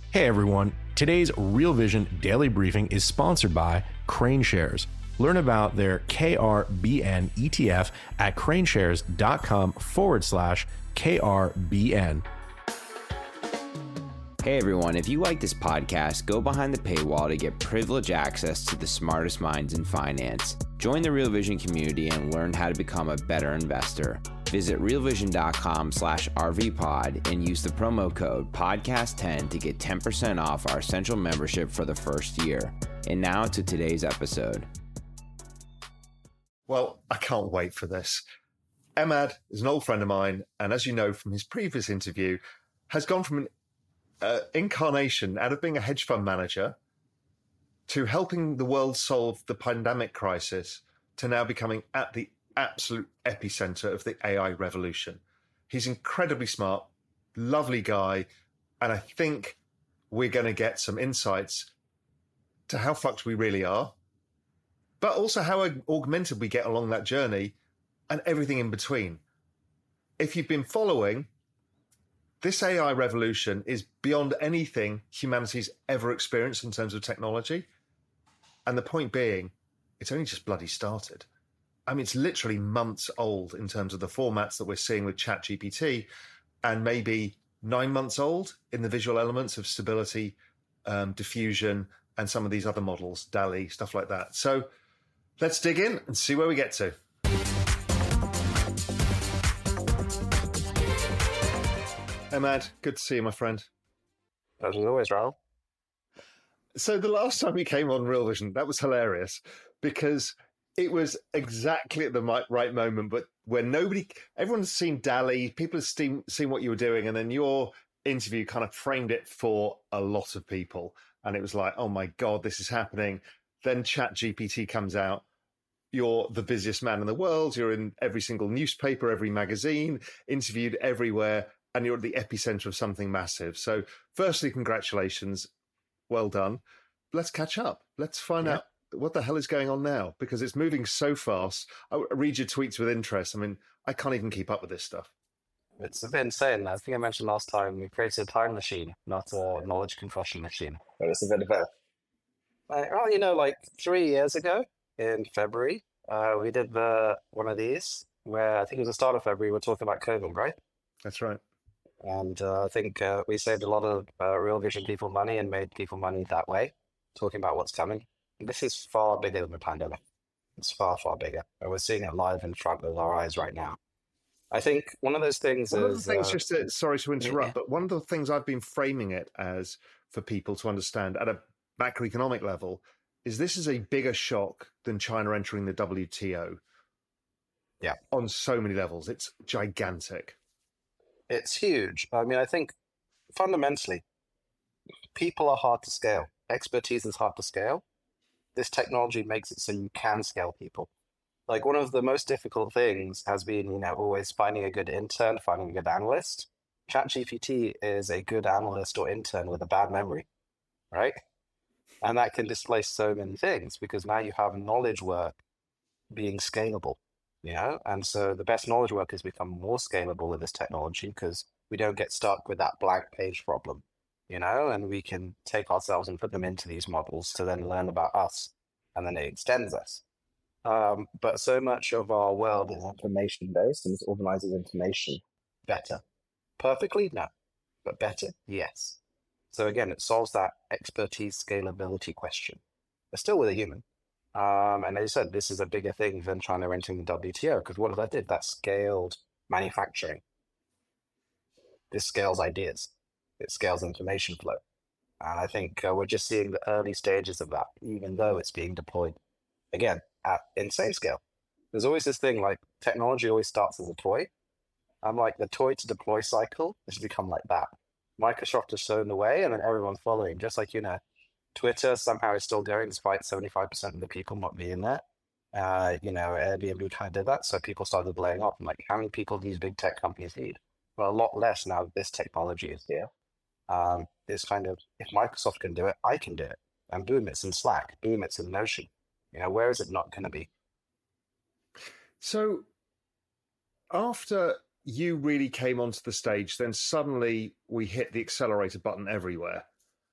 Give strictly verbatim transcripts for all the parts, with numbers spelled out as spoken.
Hey everyone, today's Real Vision Daily Briefing is sponsored by KraneShares. Learn about their K R B N E T F at kraneshares.com forward slash KRBN. Hey everyone, if you like this podcast, go behind the paywall to get privileged access to the smartest minds in finance. Join the Real Vision community and learn how to become a better investor. Visit realvision.com slash RVPod and use the promo code podcast ten to get ten percent off our essential membership for the first year. And now to today's episode. Well, I can't wait for this. Emad is an old friend of mine, and as you know from his previous interview, has gone from an uh, incarnation out of being a hedge fund manager to helping the world solve the pandemic crisis to now becoming at the absolute epicenter of the A I revolution. He's incredibly smart, lovely guy, and I think we're going to get some insights to how fucked we really are, but also how augmented we get along that journey and everything in between. If you've been following, this A I revolution is beyond anything humanity's ever experienced in terms of technology. And the point being, it's only just bloody started. I mean, it's literally months old in terms of the formats that we're seeing with ChatGPT, and maybe nine months old in the visual elements of stability, um, diffusion, and some of these other models, DALL-E, stuff like that. So let's dig in and see where we get to. Emad, good to see you, my friend. As always, Raoul. So the last time you came on Real Vision, that was hilarious because it was exactly at the right moment, but when nobody, everyone's seen DALL-E, people have seen, seen what you were doing, and then your interview kind of framed it for a lot of people. And it was like, oh my God, this is happening. Then ChatGPT comes out. You're the busiest man in the world. You're in every single newspaper, every magazine, interviewed everywhere, and you're at the epicenter of something massive. So firstly, congratulations. Well done. Let's catch up. Let's find yeah. out what the hell is going on now, because it's moving so fast. I read your tweets with interest. I mean, I can't even keep up with this stuff. It's a bit insane. I think I mentioned last time we created a time machine, not a knowledge compression machine. But it's a bit of a... Well, you know, like three years ago in February, uh, we did the, one of these where I think it was the start of February, we were talking about COVID, right? That's right. And uh, I think uh, we saved a lot of uh, Real Vision people money and made people money that way, talking about what's coming. This is far bigger than the pandemic. It's far, far bigger. And we're seeing it live in front of our eyes right now. I think one of those things one is... One of the things, uh, just to, sorry to interrupt, yeah. but one of the things I've been framing it as for people to understand at a macroeconomic level is this is a bigger shock than China entering the W T O. Yeah. On so many levels. It's gigantic. It's huge. I mean, I think fundamentally, people are hard to scale. Expertise is hard to scale. This technology makes it so you can scale people. Like, one of the most difficult things has been, you know, always finding a good intern, finding a good analyst. ChatGPT is a good analyst or intern with a bad memory, right? And that can displace so many things because now you have knowledge work being scalable, you know? And so the best knowledge work has become more scalable with this technology because we don't get stuck with that blank page problem, you know? And we can take ourselves and put them into these models to then learn about us, and then it extends us. Um, but so much of our world is information-based, and it organizes information better. Perfectly? No. But better? Yes. So again, it solves that expertise scalability question. But still with a human. Um, and as you said, this is a bigger thing than China entering the W T O, because what that did, that scaled manufacturing. This scales ideas. It scales information flow. And I think uh, we're just seeing the early stages of that, even though it's being deployed, again, at insane scale. There's always this thing, like, technology always starts as a toy. I'm like, the toy to deploy cycle has become like that. Microsoft has shown the way, and then everyone's following. Just like, you know, Twitter somehow is still going despite seventy-five percent of the people not being there. Uh, you know, Airbnb kind of did that, so people started blowing up. I'm like, how many people do these big tech companies need? Well, a lot less now that this technology is here. Um, it's kind of, if Microsoft can do it, I can do it. And boom, it's in Slack. Boom, it's in Notion. You know, where is it not going to be? So after you really came onto the stage, then suddenly we hit the accelerator button everywhere.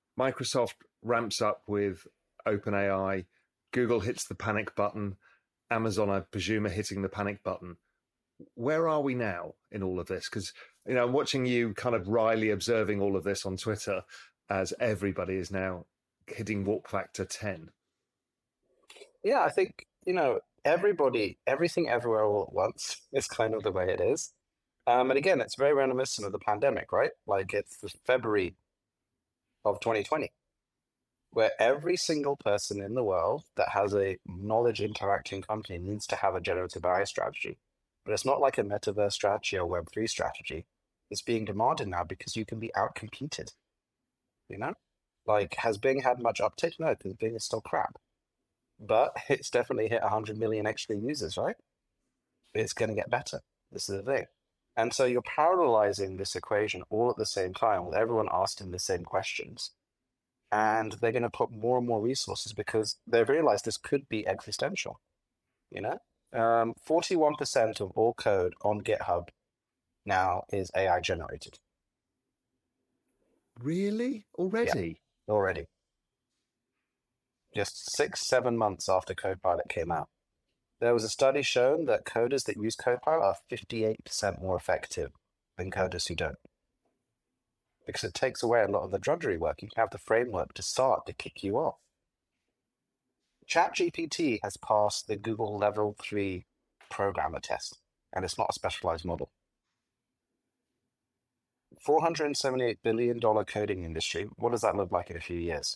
Microsoft ramps up with OpenAI, Google hits the panic button, Amazon, I presume, are hitting the panic button. Where are we now in all of this? Because, you know, I'm watching you kind of wryly observing all of this on Twitter as everybody is now hitting warp factor ten. Yeah, I think, you know, everybody, everything everywhere all at once is kind of the way it is. Um, and again, it's very reminiscent of the pandemic, right? Like it's the February of twenty twenty, where every single person in the world that has a knowledge interacting company needs to have a generative A I strategy. But it's not like a metaverse strategy or Web three strategy. It's being demanded now because you can be outcompeted. You know? Like, has Bing had much uptake? No, because Bing is still crap. But it's definitely hit one hundred million extra users, right? It's going to get better. This is the thing. And so you're parallelizing this equation all at the same time with everyone asking the same questions. And they're going to put more and more resources because they've realized this could be existential. You know, um, forty-one percent of all code on GitHub now is A I generated. Really? Already? Yeah, already. Just six, seven months after Copilot came out. There was a study showing that coders that use Copilot are fifty-eight percent more effective than coders who don't. Because it takes away a lot of the drudgery work. You can have the framework to start to kick you off. ChatGPT has passed the Google Level three programmer test, and it's not a specialized model. four hundred seventy-eight billion dollars coding industry, what does that look like in a few years?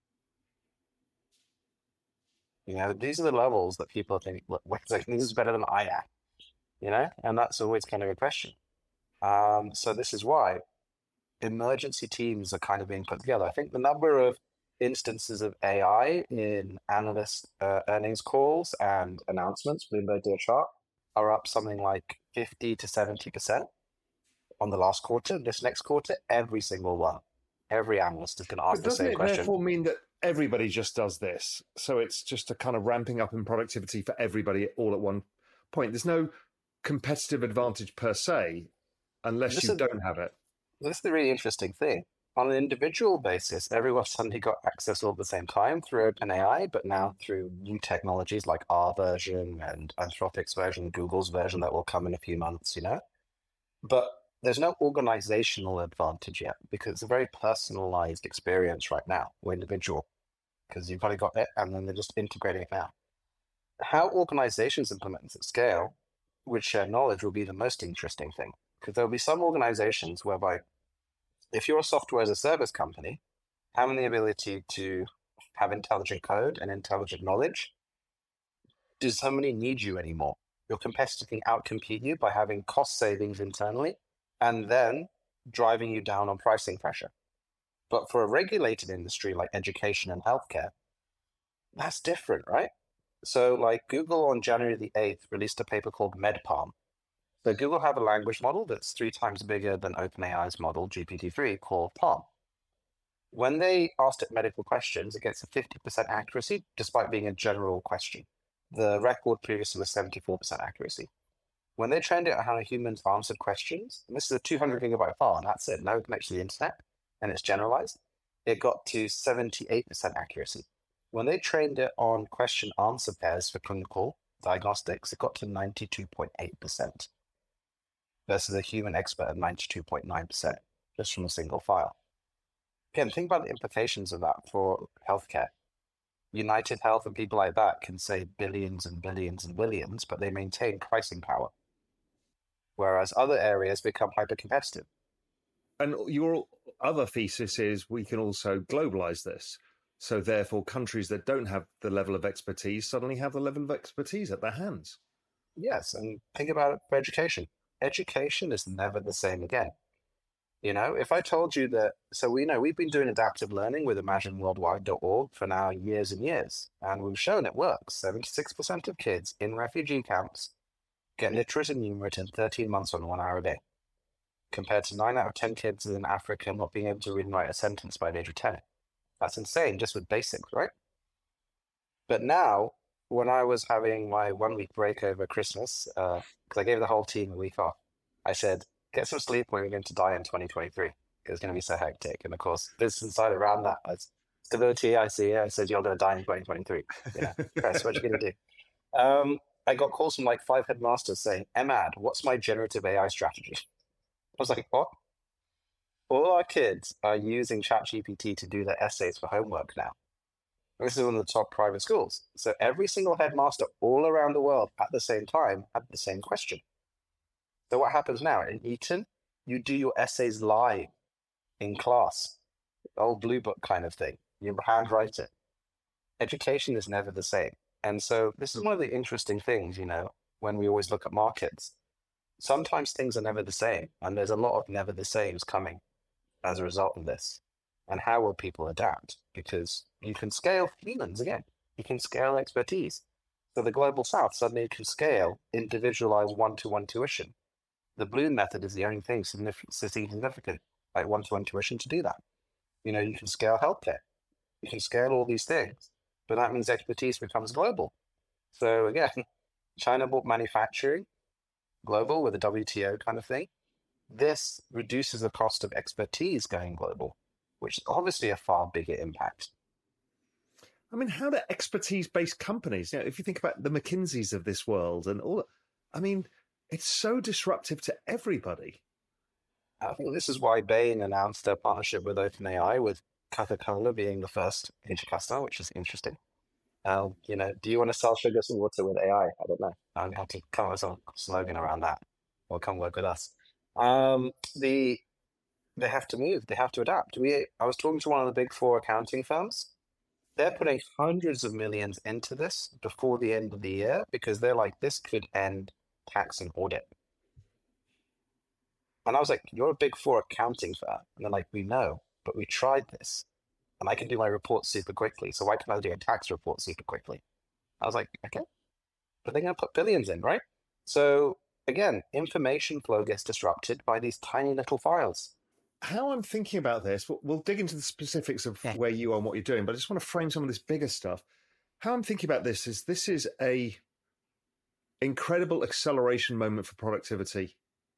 You know, these are the levels that people are thinking, look, wait a second, this is better than I am. You know, and that's always kind of a question. Um, so this is why emergency teams are kind of being put together. I think the number of instances of A I in analyst uh, earnings calls and announcements, Bloomberg did a chart, are up something like fifty to seventy percent on the last quarter. This next quarter, every single one, every analyst is going to ask the same question. Doesn't it therefore mean that everybody just does this? So it's just a kind of ramping up in productivity for everybody all at one point. There's no competitive advantage per se, unless this you is, don't have it. This is the really interesting thing. On an individual basis, everyone suddenly got access all at the same time through OpenAI, but now through new technologies like our version and Anthropic's version, Google's version that will come in a few months, you know? But there's no organizational advantage yet because it's a very personalized experience right now, or individual, because you've already got it and then they're just integrating it now. How organizations implement this at scale with shared knowledge will be the most interesting thing, because there'll be some organizations whereby if you're a software as a service company, having the ability to have intelligent code and intelligent knowledge, does somebody need you anymore? Your competitor can outcompete you by having cost savings internally and then driving you down on pricing pressure. But for a regulated industry like education and healthcare, that's different, right? So like Google on January the eighth released a paper called MedPalm. So Google have a language model that's three times bigger than OpenAI's model, G P T three, called Palm. When they asked it medical questions, it gets a fifty percent accuracy, despite being a general question. The record previously was seventy-four percent accuracy. When they trained it on how humans answered questions, and this is a two hundred gigabyte file, and that's it, no connection to the internet, and it's generalized, it got to seventy-eight percent accuracy. When they trained it on question answer pairs for clinical diagnostics, it got to ninety-two point eight percent. Versus a human expert at ninety-two point nine percent, just from a single file. Again, think about the implications of that for healthcare. United Health and people like that can save billions and billions and billions, but they maintain pricing power. Whereas other areas become hyper-competitive. And your other thesis is we can also globalize this. So therefore, countries that don't have the level of expertise suddenly have the level of expertise at their hands. Yes, and think about it for education. Education is never the same again. You know, if I told you that, so we know we've been doing adaptive learning with imagine worldwide dot org for now years and years, and we've shown it works. seventy-six percent of kids in refugee camps get literate and numerate in thirteen months on one hour a day, compared to nine out of ten kids in Africa not being able to read and write a sentence by the age of ten. That's insane, just with basics, right? But now, when I was having my one week break over Christmas, because uh, I gave the whole team a week off, I said, get some sleep when you're going to die in twenty twenty-three, It's going to be so hectic. And of course, business inside around that, as stability, I see, I said, you're going to die in twenty twenty-three. You know, Chris, what are you going to do? Um, I got calls from like five headmasters saying, Emad, what's my generative A I strategy? I was like, what? All our kids are using ChatGPT to do their essays for homework now. And this is one of the top private schools. So every single headmaster all around the world at the same time had the same question. So what happens now? In Eton, you do your essays live in class, old blue book kind of thing. You handwrite it. Education is never the same. And so this is one of the interesting things, you know, when we always look at markets. Sometimes things are never the same, and there's a lot of never the sames coming as a result of this. And how will people adapt? Because you can scale humans again. You can scale expertise. So the Global South suddenly can scale individualized one-to-one tuition. The Bloom method is the only thing significant, like one-to-one tuition to do that. You know, you can scale healthcare. You can scale all these things, but that means expertise becomes global. So again, China bought manufacturing global with a W T O kind of thing. This reduces the cost of expertise going global, which is obviously a far bigger impact. I mean, how do expertise-based companies, you know, if you think about the McKinseys of this world and all, I mean, it's so disruptive to everybody. I think this is why Bain announced their partnership with OpenAI, with Coca-Cola being the first major customer, which is interesting. Um, you know, do you want to sell sugar and water with A I? I don't know. I'm going to have to come up with some slogan around that, or come work with us. Um, the they have to move. They have to adapt. We. I was talking to one of the big four accounting firms. They're putting hundreds of millions into this before the end of the year because they're like, this could end tax and audit. And I was like, you're a big four accounting firm. And they're like, we know, but we tried this. And I can do my reports super quickly. So why can't I do a tax report super quickly? I was like, okay. But they're going to put billions in, right? So again, information flow gets disrupted by these tiny little files. How I'm thinking about this, we'll, we'll dig into the specifics of Yeah. where you are and what you're doing, but I just want to frame some of this bigger stuff. How I'm thinking about this is this is a incredible acceleration moment for productivity,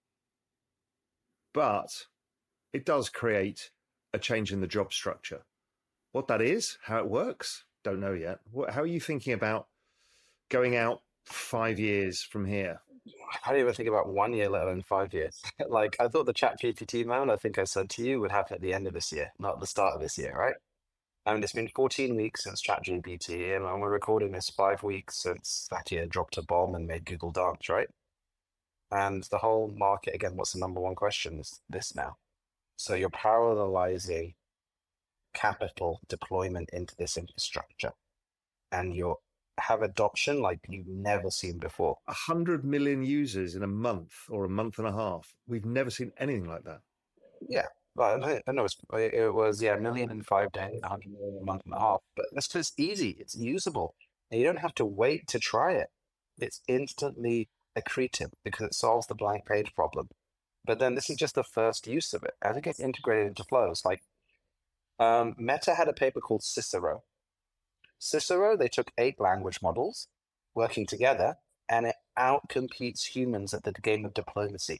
but it does create a change in the job structure. What that is, how it works, don't know yet. What, how are you thinking about going out five years from here? I don't even think about one year, let alone five years. Like, I thought the ChatGPT moment, I think I said to you, would happen at the end of this year, not the start of this year, right? I mean, it's been fourteen weeks since ChatGPT, and we're recording this five weeks since Satya dropped a bomb and made Google dance, right? And the whole market, again, what's the number one question is this now. So you're parallelizing capital deployment into this infrastructure, and you're have adoption like you've never seen before. A hundred million users in a month or a month and a half. We've never seen anything like that. Yeah, well, I I know it's, it was, yeah, a million in five days, a hundred million in a month and a half, but that's because it's easy, it's usable, and you don't have to wait to try it. It's instantly accretive because it solves the blank page problem. But then this is just the first use of it. As it gets integrated into flows, like um, Meta had a paper called Cicero. Cicero, they took eight language models working together, and it outcompetes humans at the game of diplomacy.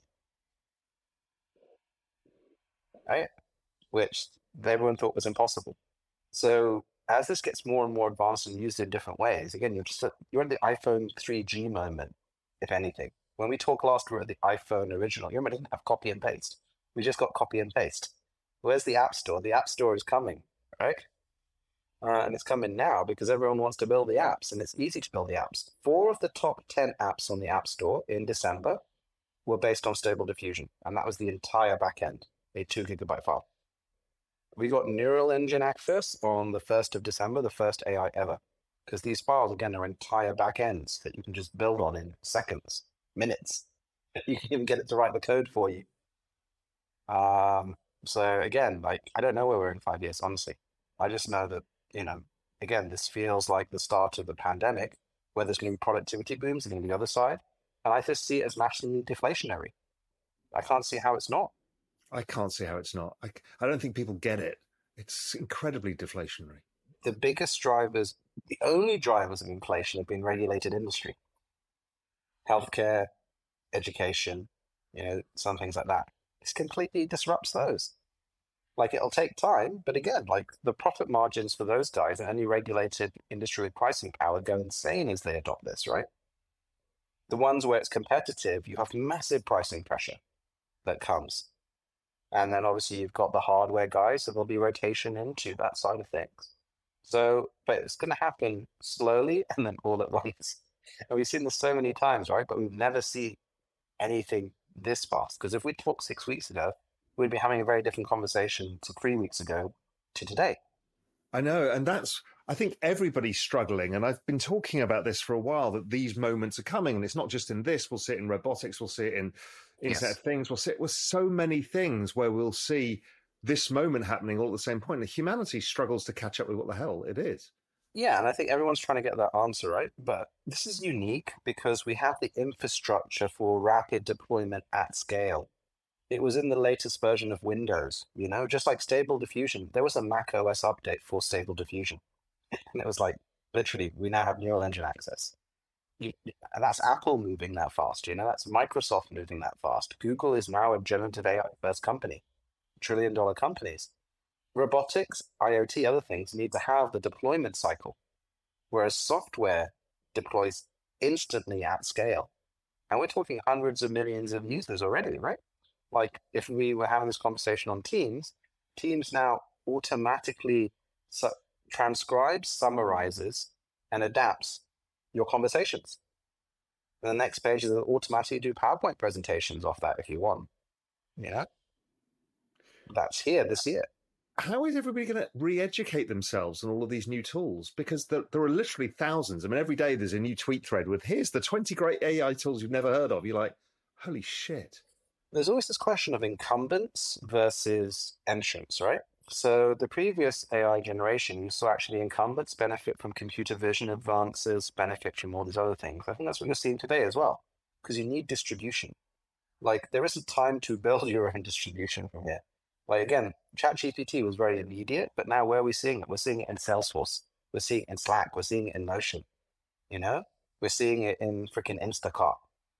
Right? Which everyone thought was impossible. So as this gets more and more advanced and used in different ways, again, you're just you're in the iPhone three G moment, if anything. When we talked last, we were at the iPhone original. You remember, it didn't have copy and paste. We just got copy and paste. Where's the App Store? The App Store is coming, right? Uh, and it's coming now because everyone wants to build the apps, and it's easy to build the apps. Four of the top ten apps on the App Store in December were based on Stable Diffusion, and that was the entire backend, a two gigabyte file. We got Neural Engine access on the first of December, the first A I ever, because these files, again, are entire backends that you can just build on in seconds, minutes. You can even get it to write the code for you. Um, so again, like, I don't know where we're in five years, honestly. I just know that, you know, again, this feels like the start of the pandemic, where there's going to be productivity booms and on the other side. And I just see it as massively deflationary. I can't see how it's not. I can't see how it's not. I, I don't think people get it. It's incredibly deflationary. The biggest drivers, the only drivers of inflation have been regulated industry. Healthcare, education, you know, some things like that. This completely disrupts those. Like, it'll take time, but again, like the profit margins for those guys and any regulated industry with pricing power go insane as they adopt this, right? The ones where it's competitive, you have massive pricing pressure that comes. And then obviously you've got the hardware guys, so there'll be rotation into that side of things. So, but it's going to happen slowly and then all at once. And we've seen this so many times, right? But we've never seen anything this fast. Because if we talked six weeks ago, we'd be having a very different conversation to three weeks ago to today. I know. And that's, I think everybody's struggling. And I've been talking about this for a while, that these moments are coming. And it's not just in this. We'll see it in robotics. We'll see it in Internet yes. of Things. We'll see it with so many things where we'll see this moment happening all at the same point. And humanity struggles to catch up with what the hell it is. Yeah, and I think everyone's trying to get that answer, right? But this is unique because we have the infrastructure for rapid deployment at scale. It was in the latest version of Windows, you know, just like Stable Diffusion. There was a Mac O S update for Stable Diffusion. And it was like, literally, we now have neural engine access. You, and that's Apple moving that fast, you know, that's Microsoft moving that fast. Google is now a generative A I first company, trillion dollar companies. Robotics, IoT, other things need to have the deployment cycle, whereas software deploys instantly at scale. And we're talking hundreds of millions of users already, right? Like if we were having this conversation on Teams, Teams now automatically su- transcribes, summarizes, and adapts your conversations. And the next page is automatically do PowerPoint presentations off that if you want. You know? That's here this year. How is everybody going to re-educate themselves on all of these new tools? Because there, there are literally thousands. I mean, every day there's a new tweet thread with, here's the twenty great A I tools you've never heard of. You're like, holy shit. There's always this question of incumbents versus entrants, right? So the previous A I generation, you saw actually incumbents benefit from computer vision advances, benefit from all these other things. I think that's what you're seeing today as well, because you need distribution. Like, there isn't time to build your own distribution from here. Like, again, ChatGPT was very immediate, but now where are we seeing it? We're seeing it in Salesforce. We're seeing it in Slack. We're seeing it in Notion. You know? We're seeing it in freaking Instacart.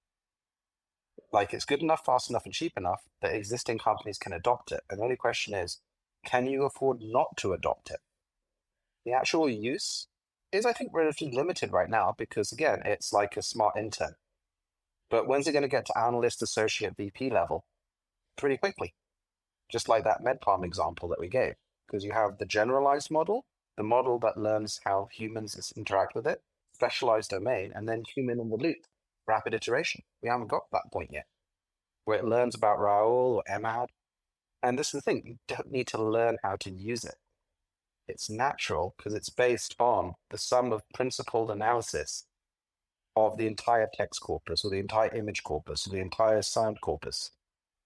Like, it's good enough, fast enough, and cheap enough that existing companies can adopt it. And the only question is, can you afford not to adopt it? The actual use is, I think, relatively limited right now because, again, it's like a smart intern. But when's it going to get to analyst, associate, V P level? Pretty quickly. Just like that MedPalm example that we gave. Because you have the generalized model, the model that learns how humans interact with it, specialized domain, and then human in the loop, rapid iteration. We haven't got that point yet, where it learns about Raoul or Emad. And this is the thing, you don't need to learn how to use it. It's natural because it's based on the sum of principled analysis of the entire text corpus or the entire image corpus or the entire sound corpus.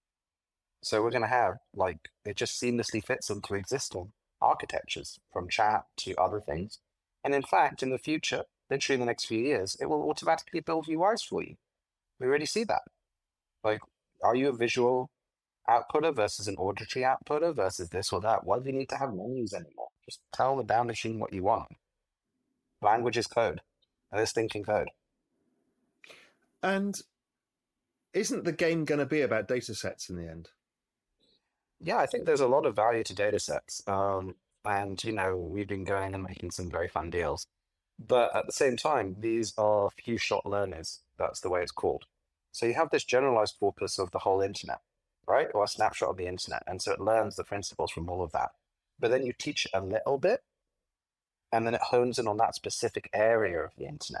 So we're going to have, like, it just seamlessly fits into existing architectures from chat to other things. And in fact, in the future, literally in the next few years, it will automatically build U Is for you. We already see that. Like, are you a visual outputter versus an auditory outputter versus this or that? Why do you need to have menus anymore? Just tell the damn machine what you want. Language is code. And it's thinking code. And isn't the game going to be about data sets in the end? Yeah, I think there's a lot of value to data sets. Um, and, you know, we've been going and making some very fun deals. But at the same time, these are few shot learners. That's the way it's called. So you have this generalized corpus of the whole internet, right? Or a snapshot of the internet. And so it learns the principles from all of that. But then you teach it a little bit, and then it hones in on that specific area of the internet.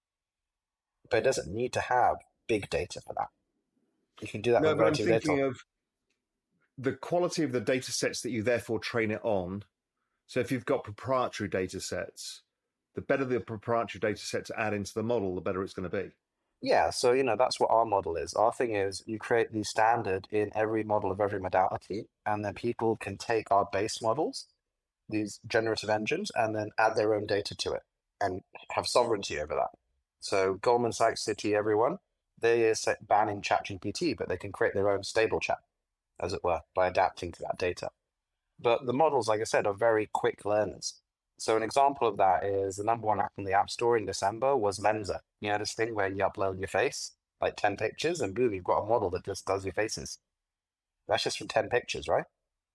But it doesn't need to have big data for that. You can do that no, with but I'm relative thinking data. of the quality of the data sets that you therefore train it on. So if you've got proprietary data sets, the better the proprietary data set to add into the model, the better it's going to be. Yeah, so, you know, that's what our model is. Our thing is you create the standard in every model of every modality, and then people can take our base models, these generative engines, and then add their own data to it and have sovereignty over that. So Goldman Sachs, Citi, everyone, they are banning ChatGPT, but they can create their own stable chat, as it were, by adapting to that data. But the models, like I said, are very quick learners. So an example of that is the number one app in the App Store in December was Lensa. You know, this thing where you upload your face, like ten pictures, and boom, you've got a model that just does your faces. That's just from ten pictures, right?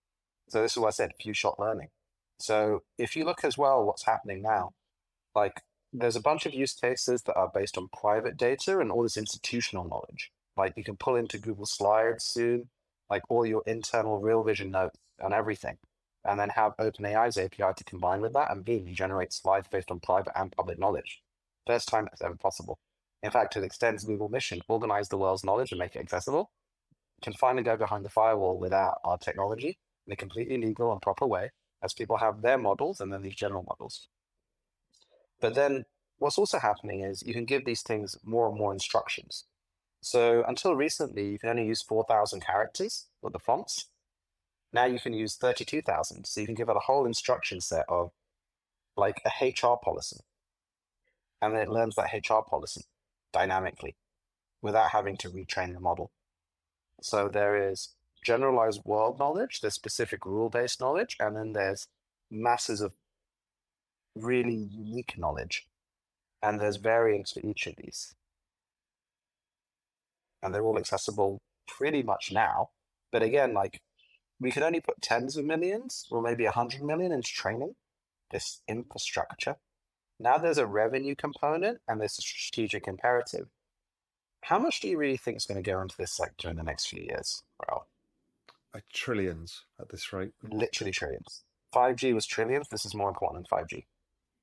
So this is what I said, few-shot learning. So if you look as well what's happening now, like there's a bunch of use cases that are based on private data and all this institutional knowledge. Like you can pull into Google Slides soon, like all your internal Real Vision notes and everything, and then have OpenAI's A P I to combine with that, and boom, you generate slides based on private and public knowledge. First time that's ever possible. In fact, it extends Google mission, organize the world's knowledge and make it accessible. You can finally go behind the firewall without our technology in a completely legal and proper way, as people have their models and then these general models. But then what's also happening is you can give these things more and more instructions. So until recently, you can only use four thousand characters with the fonts. Now you can use thirty-two thousand. So you can give it a whole instruction set of like a H R policy. And then it learns that H R policy dynamically without having to retrain the model. So there is generalized world knowledge, there's specific rule-based knowledge, and then there's masses of really unique knowledge. And there's variants for each of these. And they're all accessible pretty much now. But again, like we could only put tens of millions or maybe a hundred million into training this infrastructure. Now there's a revenue component and there's a strategic imperative. How much do you really think is going to go into this sector in the next few years? Well, uh, trillions at this rate. Literally trillions. five G was trillions. This is more important than five G.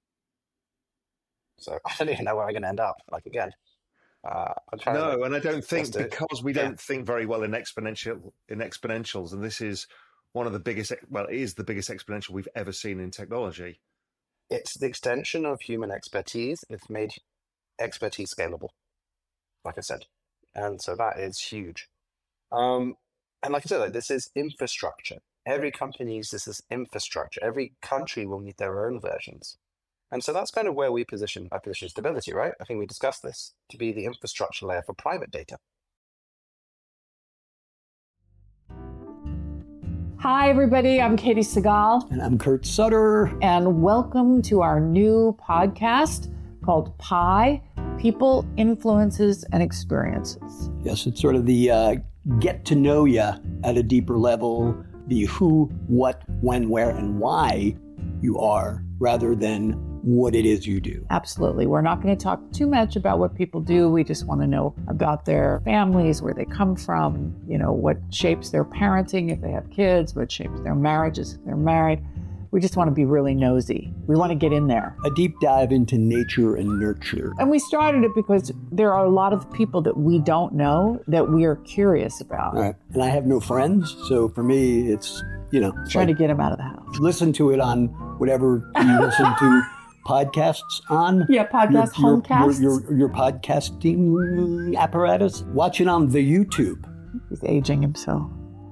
So I don't even know where I'm going to end up. Like again, uh, no, to, and I don't think because we yeah. don't think very well in exponential in exponentials, and this is one of the biggest. Well, it is the biggest exponential we've ever seen in technology. It's the extension of human expertise. It's made expertise scalable, like I said. And so that is huge. Um, and like I said, like, this is infrastructure. Every company uses this infrastructure. Every country will need their own versions. And so that's kind of where we position our position stability, right? I think we discussed this to be the infrastructure layer for private data. Hi, everybody. I'm Katie Segal. And I'm Kurt Sutter. And welcome to our new podcast called Pi, People, Influences, and Experiences. Yes, it's sort of the uh, get to know you at a deeper level, the who, what, when, where, and why you are, rather than what it is you do. Absolutely. We're not going to talk too much about what people do. We just want to know about their families, where they come from, you know, what shapes their parenting if they have kids, what shapes their marriages if they're married. We just want to be really nosy. We want to get in there. A deep dive into nature and nurture. And we started it because there are a lot of people that we don't know that we are curious about. Right. And I have no friends, so for me, it's, you know. Trying like, to get them out of the house. Listen to it on whatever you listen to podcasts on. Yeah, podcast, your, homecasts. Your, your, your, your podcasting apparatus. Watch it on the YouTube. He's aging himself.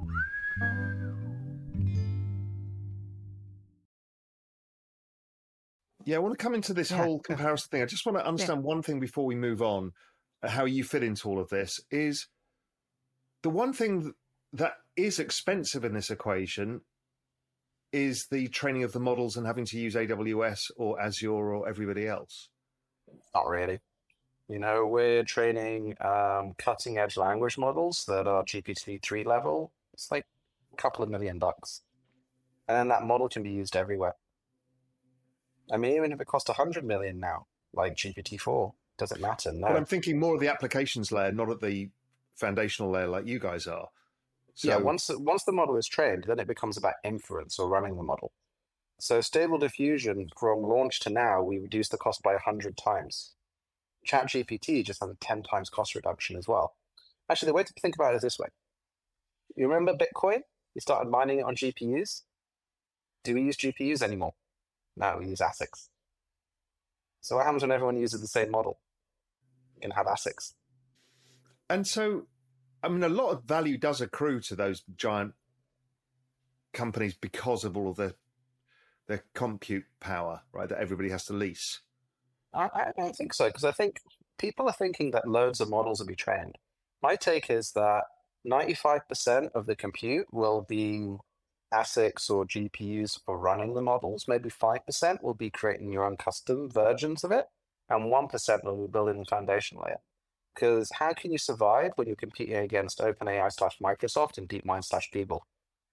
Yeah, I want to come into this yeah. whole comparison thing. I just want to understand yeah. one thing before we move on, how you fit into all of this, is the one thing that is expensive in this equation is the training of the models and having to use A W S or Azure or everybody else. Not really. You know, we're training um, cutting edge language models that are G P T three level. It's like a couple of million bucks. And then that model can be used everywhere. I mean, even if it costs one hundred million now, like G P T four, doesn't matter. No. But I'm thinking more of the applications layer, not at the foundational layer like you guys are. So... Yeah, once, once the model is trained, then it becomes about inference or running the model. So Stable Diffusion, from launch to now, we reduced the cost by one hundred times. ChatGPT just has a ten times cost reduction as well. Actually, the way to think about it is this way. You remember Bitcoin? We started mining it on G P Us. Do we use G P Us anymore? No, we use ASICs. So what happens when everyone uses the same model? You can have ASICs. And so, I mean, a lot of value does accrue to those giant companies because of all of the their compute power, right, that everybody has to lease. I, I don't think so, because I think people are thinking that loads of models will be trained. My take is that ninety-five percent of the compute will be ASICs or G P Us for running the models. Maybe five percent will be creating your own custom versions of it, and one percent will be building the foundation layer. Because how can you survive when you're competing against OpenAI slash Microsoft and DeepMind slash Google?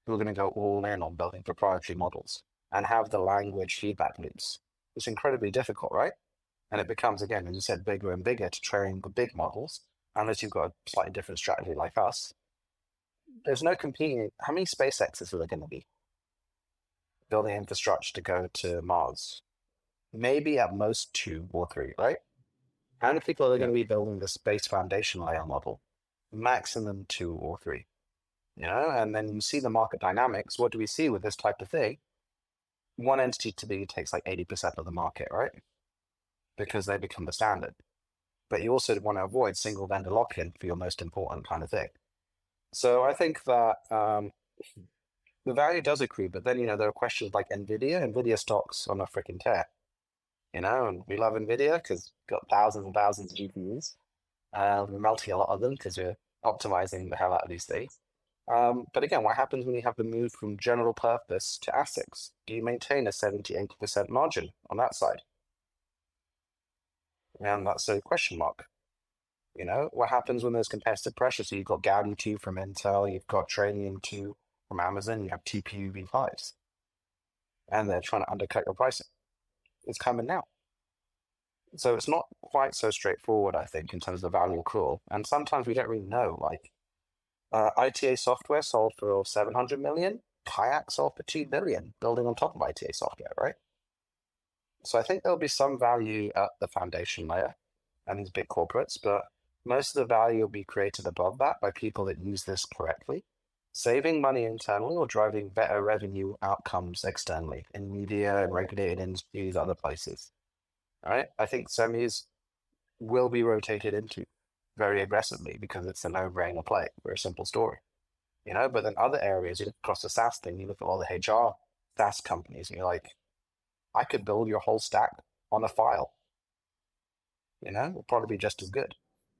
who are going to go all in on building proprietary models and have the language feedback loops. It's incredibly difficult, right? And it becomes, again, as you said, bigger and bigger to train the big models, unless you've got a slightly different strategy like us. There's no competing. How many SpaceXs are there going to be building infrastructure to go to Mars? Maybe at most two or three, right? How many people are yeah. going to be building the space foundation layer model? Maximum two or three. You know, and then you see the market dynamics. What do we see with this type of thing? One entity typically takes like eighty percent of the market, right? Because they become the standard. But you also want to avoid single vendor lock-in for your most important kind of thing. So I think that um, the value does accrue, but then, you know, there are questions like NVIDIA. NVIDIA stocks on a freaking tear. You know, and we love NVIDIA because we've got thousands and thousands of G P Us. Uh, we're melting a lot of them because we're optimizing the hell out of these things. Um, but again, what happens when you have the move from general purpose to ASICs? Do you maintain a seventy, eighty percent margin on that side? And that's a question mark. You know, what happens when there's competitive pressure? So you've got Gaudi two from Intel, you've got Trainium two from Amazon, you have T P U v fives. And they're trying to undercut your pricing. It's coming now. So it's not quite so straightforward, I think, in terms of value accrual. And sometimes we don't really know, like, Uh, I T A software sold for seven hundred million. Kayak sold for two billion, building on top of I T A software, right? So I think there'll be some value at the foundation layer and these big corporates, but most of the value will be created above that by people that use this correctly, saving money internally or driving better revenue outcomes externally in media and regulated industries, other places. All right? I think semis will be rotated into very aggressively because it's a no-brainer play for a simple story, you know. But then other areas, you look across the SaaS thing, you look at all the H R SaaS companies, and you're like, I could build your whole stack on a file. You know, it'll probably be just as good.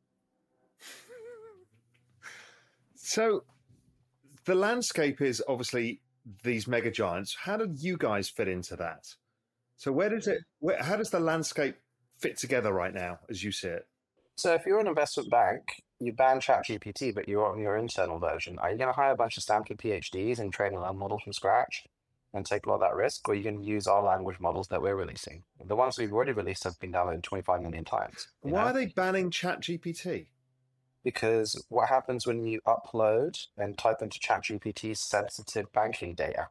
So the landscape is obviously these mega giants. How do you guys fit into that? So where does it? Where, how does the landscape fit together right now, as you see it? So if you're an investment bank, you ban ChatGPT, but you're on your internal version. Are you going to hire a bunch of Stanford PhDs and train a land model from scratch and take a lot of that risk? Or are you going to use our language models that we're releasing? The ones we've already released have been downloaded twenty-five million times. Why know? are they banning ChatGPT? Because what happens when you upload and type into ChatGPT's sensitive banking data?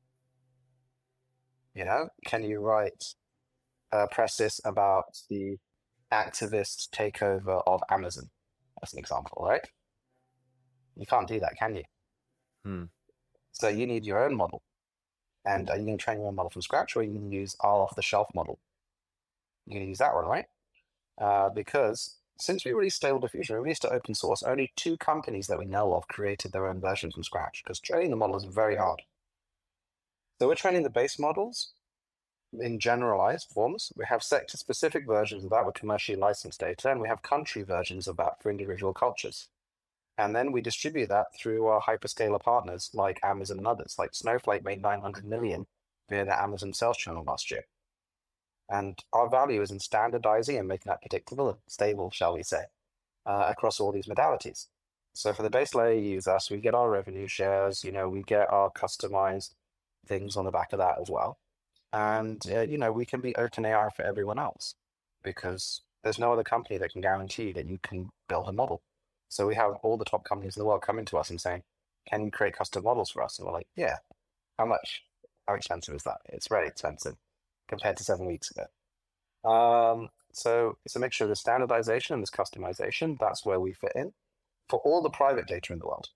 You know, can you write, uh, press this about the activist takeover of Amazon, as an example, right? You can't do that, can you? Hmm. So you need your own model. And are you going to train your own model from scratch, or are you going to use our off-the-shelf model? You're going to use that one, right? Uh, because since we released Stable Diffusion, we released it open source, only two companies that we know of created their own version from scratch, because training the model is very hard. So we're training the base models in generalized forms. We have sector-specific versions of that with commercially licensed data, and we have country versions of that for individual cultures. And then we distribute that through our hyperscaler partners like Amazon and others. Like Snowflake made nine hundred million via the Amazon sales channel last year. And our value is in standardizing and making that predictable and stable, shall we say, uh, across all these modalities. So for the base layer, you use us, we get our revenue shares, you know, we get our customized things on the back of that as well. And, uh, you know, we can be OpenAI for everyone else because there's no other company that can guarantee that you can build a model. So we have all the top companies in the world coming to us and saying, can you create custom models for us? And we're like, yeah. How much? How expensive is that? It's very expensive compared to seven weeks ago. Um, so it's a mixture of the standardization and this customization. That's where we fit in for all the private data in the world.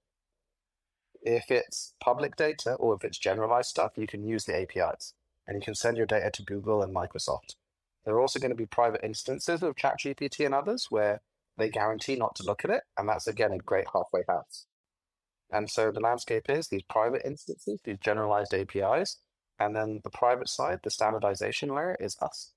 If it's public data or if it's generalized stuff, you can use the A P Is and you can send your data to Google and Microsoft. There are also going to be private instances of ChatGPT and others where they guarantee not to look at it. And that's, again, a great halfway house. And so the landscape is these private instances, these generalized A P Is, and then the private side, the standardization layer is us.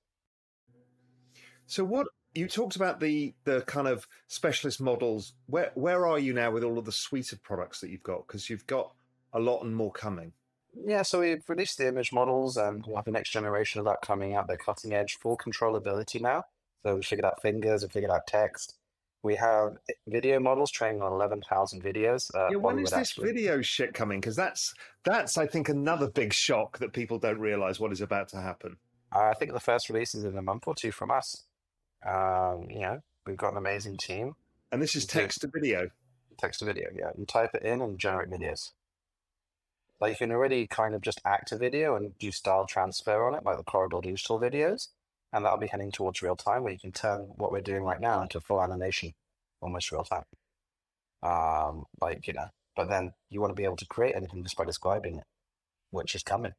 So what you talked about the the kind of specialist models. Where where are you now with all of the suite of products that you've got? Because you've got a lot and more coming. Yeah, so we've released the image models and we'll have the next generation of that coming out. They're cutting edge, full controllability now. So we figured out fingers, we figured out text. We have video models training on eleven thousand videos. Uh, yeah, when is this actually... video shit coming? Because that's, that's, I think, another big shock that people don't realize what is about to happen. Uh, I think the first release is in a month or two from us. Um, you know, we've got an amazing team. And this is text to video? Text to video, yeah. You type it in and generate videos. Like, you can already kind of just act a video and do style transfer on it, like the Corridor Digital videos. And that'll be heading towards real time, where you can turn what we're doing right now into full animation, almost real time. Um, like, you know, but then you want to be able to create anything just by describing it, which is coming.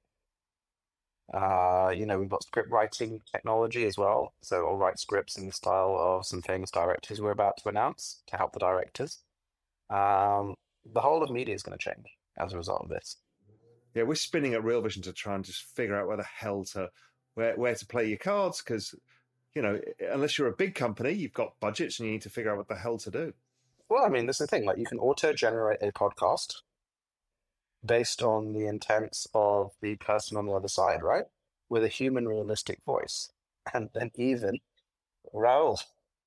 Uh, you know, we've got script writing technology as well. So I'll write scripts in the style of some famous directors we're about to announce to help the directors. Um, the whole of media is going to change as a result of this. Yeah, we're spinning at Real Vision to try and just figure out where the hell to... Where, where to play your cards, because, you know, unless you're a big company, you've got budgets and you need to figure out what the hell to do. Well, I mean, this is the thing. Like, you can auto-generate a podcast based on the intents of the person on the other side, right? With a human, realistic voice. And then even, Raoul,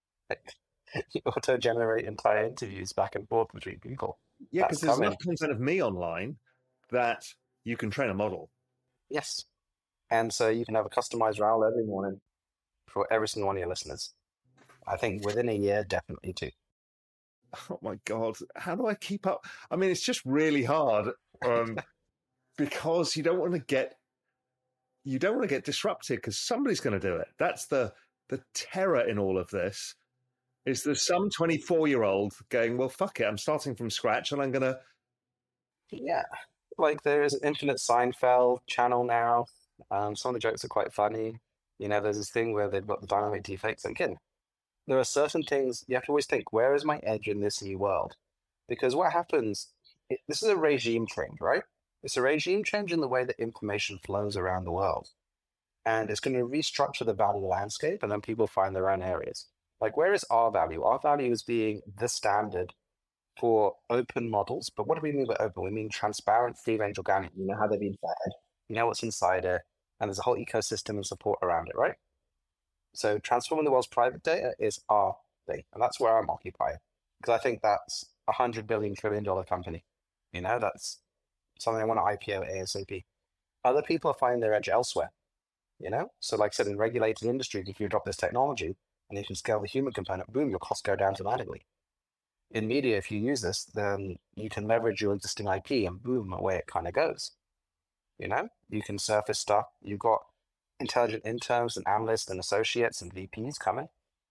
you auto-generate entire interviews back and forth between people. Yeah, because there's enough content of me online that you can train a model. Yes. And so you can have a customized Raoul every morning for every single one of your listeners. I think within a year, definitely too. Oh my God. How do I keep up? I mean, it's just really hard um, because you don't want to get, you don't want to get disrupted because somebody's going to do it. That's the, the terror in all of this is there's some twenty-four year old going, well, fuck it. I'm starting from scratch and I'm going to. Yeah. Like there's an Infinite Seinfeld channel now. Um, some of the jokes are quite funny. You know, there's this thing where they've got the dynamic deepfakes. Again, there are certain things you have to always think, where is my edge in this new world? Because what happens, it, this is a regime change, right? It's a regime change in the way that information flows around the world. And it's going to restructure the value landscape, and then people find their own areas. Like, where is our value? Our value is being the standard for open models. But what do we mean by open? We mean transparent, free-range organic. You know how they've been fed. You know what's inside it, and there's a whole ecosystem and support around it, right? So transforming the world's private data is our thing, and that's where I'm occupied, because I think that's a hundred billion trillion dollar company. You know, that's something I want to I P O ASAP. Other people are finding their edge elsewhere. You know, so like I said, in regulated industries, if you adopt this technology and you can scale the human component, boom, your costs go down dramatically. In media, if you use this, then you can leverage your existing I P, and boom, away it kind of goes. You know, you can surface stuff. You've got intelligent interns and analysts and associates and V Ps coming.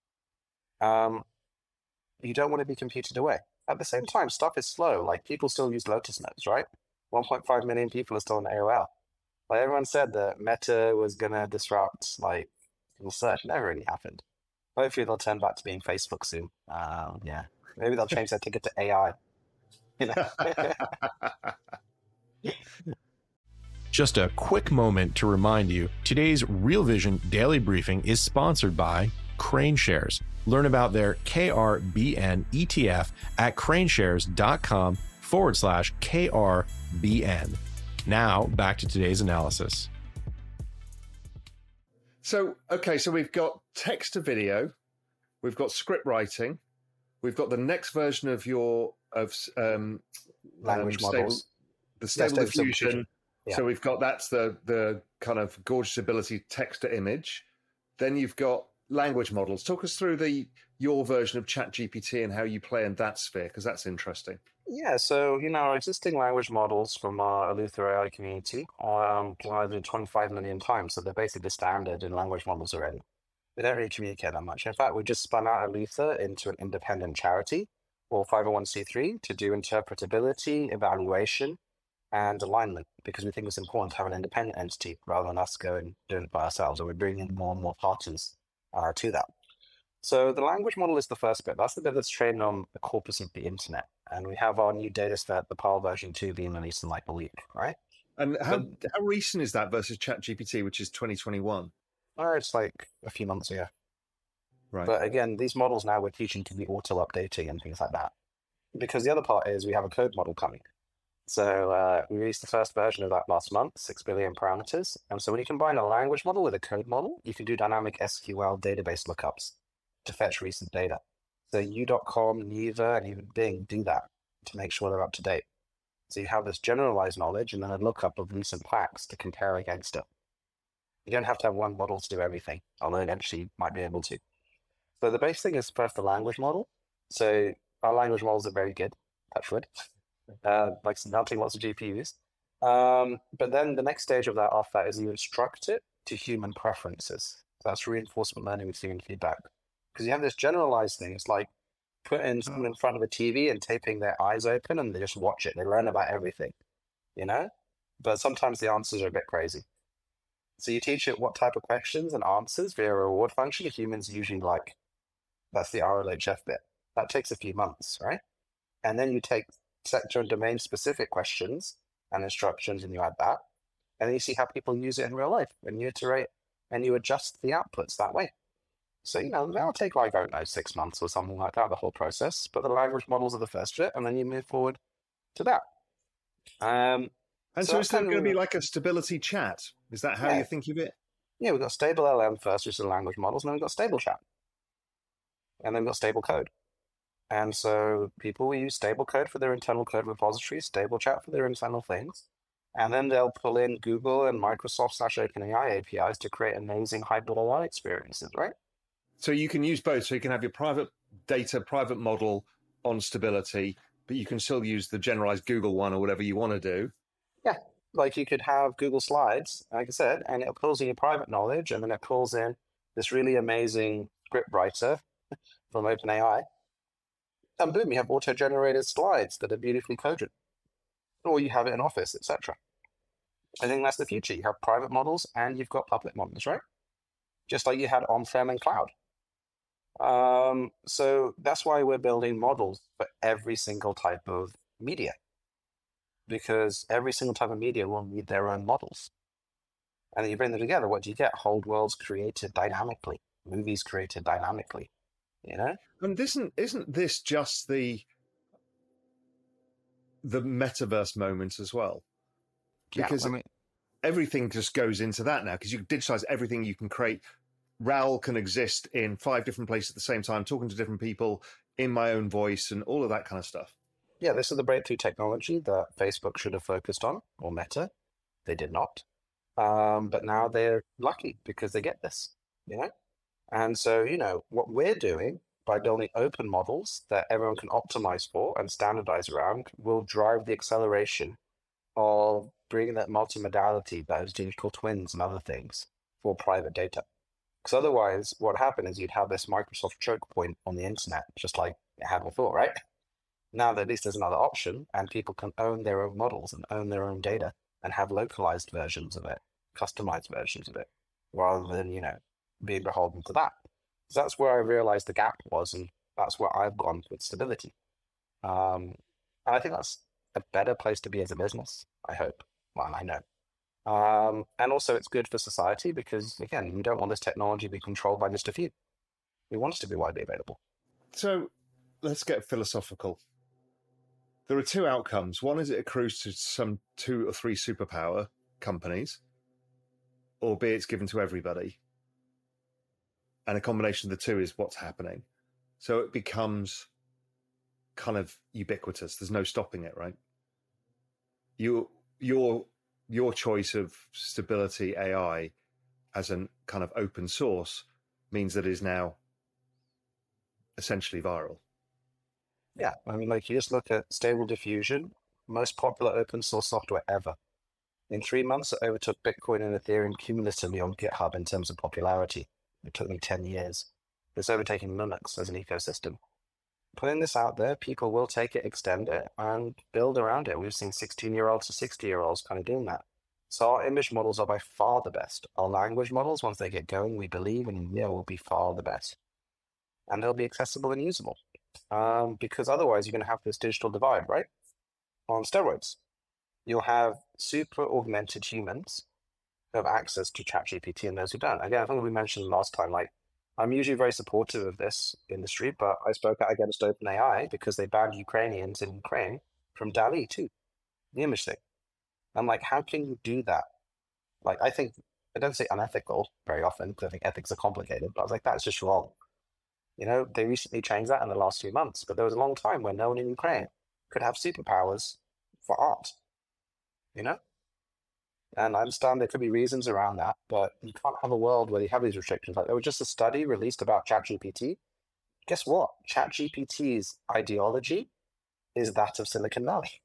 Um, you don't want to be computed away. At the same time, stuff is slow. Like, people still use Lotus Notes, right? one point five million people are still on A O L. Like, everyone said that Meta was going to disrupt, like, search. Never really happened. Hopefully they'll turn back to being Facebook soon. Um, yeah. Maybe they'll change their ticket to A I. You know? Just a quick moment to remind you, today's Real Vision Daily Briefing is sponsored by KraneShares. Learn about their K R B N E T F at kraneshares.com forward slash KRBN. Now, back to today's analysis. So, okay, so we've got text to video, we've got script writing, we've got the next version of your of um, language um, models, stable, the Stable yeah, Diffusion. Yeah. So we've got that's the the kind of gorgeous ability text to image. Then you've got language models. Talk us through the your version of ChatGPT and how you play in that sphere, because that's interesting. Yeah, so, you know, our existing language models from our Eleuther A I community are um, downloaded twenty-five million times, so they're basically the standard in language models already. They don't really communicate that much. In fact, we just spun out Eleuther into an independent charity or five oh one c three to do interpretability, evaluation, and alignment, because we think it's important to have an independent entity rather than us going doing it by ourselves, and we're bringing in more and more partners uh, to that. So the language model is the first bit. That's the bit that's trained on the corpus of the internet. And we have our new data set, the PAL version two, being released in like a week, right? And how but, how recent is that versus ChatGPT, which is twenty twenty-one? Oh, it's like a few months ago. Right. But again, these models now we're teaching to be auto-updating and things like that. Because the other part is we have a code model coming. So uh, we released the first version of that last month, six billion parameters. And so when you combine a language model with a code model, you can do dynamic S Q L database lookups to fetch recent data. So U dot com, Neeva, and even Bing do that to make sure they're up to date. So you have this generalized knowledge and then a lookup of recent facts to compare against it. You don't have to have one model to do everything, although eventually you might be able to. So the base thing is first the language model. So our language models are very good, touch wood, uh, like melting lots of G P Us. Um, but then the next stage of that off that is you instruct it to human preferences. That's reinforcement learning with human feedback. Because you have this generalized thing. It's like putting someone in front of a T V and taping their eyes open and they just watch it. They learn about everything, you know? But sometimes the answers are a bit crazy. So you teach it what type of questions and answers via a reward function humans usually like. That's the R L H F bit. That takes a few months, right? And then you take sector and domain specific questions and instructions and you add that. And then you see how people use it in real life and you iterate and you adjust the outputs that way. So, you know, that'll take like, I don't know, six months or something like that, the whole process. But the language models are the first bit, and then you move forward to that. Um, and so, so is that going to be like a stability chat? Is that how yeah. you think of it? Yeah, we've got stable L M first, which is the language models, and then we've got stable chat. And then we've got stable code. And so people will use stable code for their internal code repositories, stable chat for their internal things. And then they'll pull in Google and Microsoft slash OpenAI A P Is to create amazing hybrid A I experiences, right? So you can use both. So you can have your private data, private model on stability, but you can still use the generalized Google one or whatever you want to do. Yeah. Like you could have Google Slides, like I said, and it pulls in your private knowledge, and then it pulls in this really amazing script writer from OpenAI. And boom, you have auto-generated slides that are beautifully coded. Or you have it in Office, et cetera. I think that's the future. You have private models and you've got public models, right? Just like you had on-prem and cloud. Um, so that's why we're building models for every single type of media. Because every single type of media will need their own models. And then you bring them together, what do you get? Whole worlds created dynamically. Movies created dynamically. You know? And isn't isn't this just the the metaverse moment as well? Because yeah, I mean, everything just goes into that now, because you digitize everything you can create. R A L can exist in five different places at the same time, talking to different people in my own voice and all of that kind of stuff. Yeah, this is the breakthrough technology that Facebook should have focused on, or Meta. They did not. Um, but now they're lucky because they get this, you know? And so, you know, what we're doing by building open models that everyone can optimize for and standardize around will drive the acceleration of bringing that multimodality, those digital twins and other things for private data. Because otherwise, what happened is you'd have this Microsoft choke point on the internet, just like it had before, right? Now that at least there's another option and people can own their own models and own their own data and have localized versions of it, customized versions of it, rather than, you know, being beholden to that. So that's where I realized the gap was, and that's where I've gone with stability. Um, and I think that's a better place to be as a business, I hope. Well, I know. Um, and also it's good for society because, again, we don't want this technology to be controlled by just a few. We want it to be widely available. So let's get philosophical. There are two outcomes. One is it accrues to some two or three superpower companies, or B, it's given to everybody. And a combination of the two is what's happening. So it becomes kind of ubiquitous. There's no stopping it, right? You, your, your choice of stability A I as an kind of open source means that it is now essentially viral. Yeah, I mean, like you just look at Stable Diffusion, most popular open source software ever. In three months, it overtook Bitcoin and Ethereum cumulatively on GitHub in terms of popularity. It took them ten years. It's overtaking Linux as an ecosystem. Putting this out there, people will take it, extend it, and build around it. We've seen sixteen-year-olds to sixty-year-olds kind of doing that. So our image models are by far the best. Our language models, once they get going, we believe in a year will be far the best. And they'll be accessible and usable. Um, because otherwise you're going to have this digital divide, right? On steroids. You'll have super augmented humans who have access to ChatGPT and those who don't. Again, I think we mentioned last time, like, I'm usually very supportive of this industry, but I spoke out against OpenAI because they banned Ukrainians in Ukraine from DALL-E too, the image thing. I'm like, how can you do that? Like, I think, I don't say unethical very often because I think ethics are complicated, but I was like, that's just wrong. You know, they recently changed that in the last few months, but there was a long time when no one in Ukraine could have superpowers for art, you know? And I understand there could be reasons around that, but you can't have a world where you have these restrictions. Like there was just a study released about ChatGPT. Guess what? ChatGPT's ideology is that of Silicon Valley.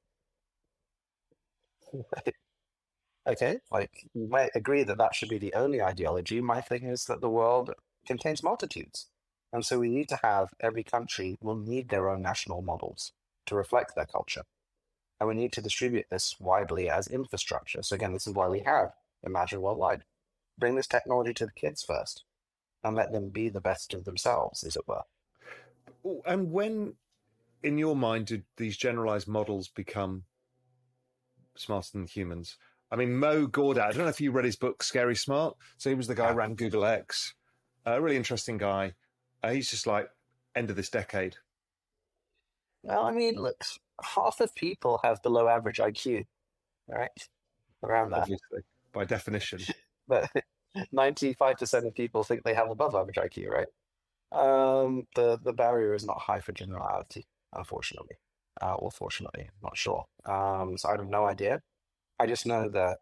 Okay, like you might agree that that should be the only ideology. My thing is that the world contains multitudes. And so we need to have, every country will need their own national models to reflect their culture. And we need to distribute this widely as infrastructure. So again, this is why we have Imagine Worldwide. Bring this technology to the kids first and let them be the best of themselves, as it were. And when, in your mind, did these generalized models become smarter than humans? I mean, Mo Gawdat, I don't know if you read his book, Scary Smart. So he was the guy who ran Google X. A really interesting guy. Uh, he's just like, end of this decade. Well, I mean, look, half of people have below average I Q, right? Around that. Obviously, by definition. But ninety-five percent of people think they have above average I Q, right? Um, the, the barrier is not high for generality, unfortunately. Uh, or fortunately, not sure. Um, so I have no idea. I just know that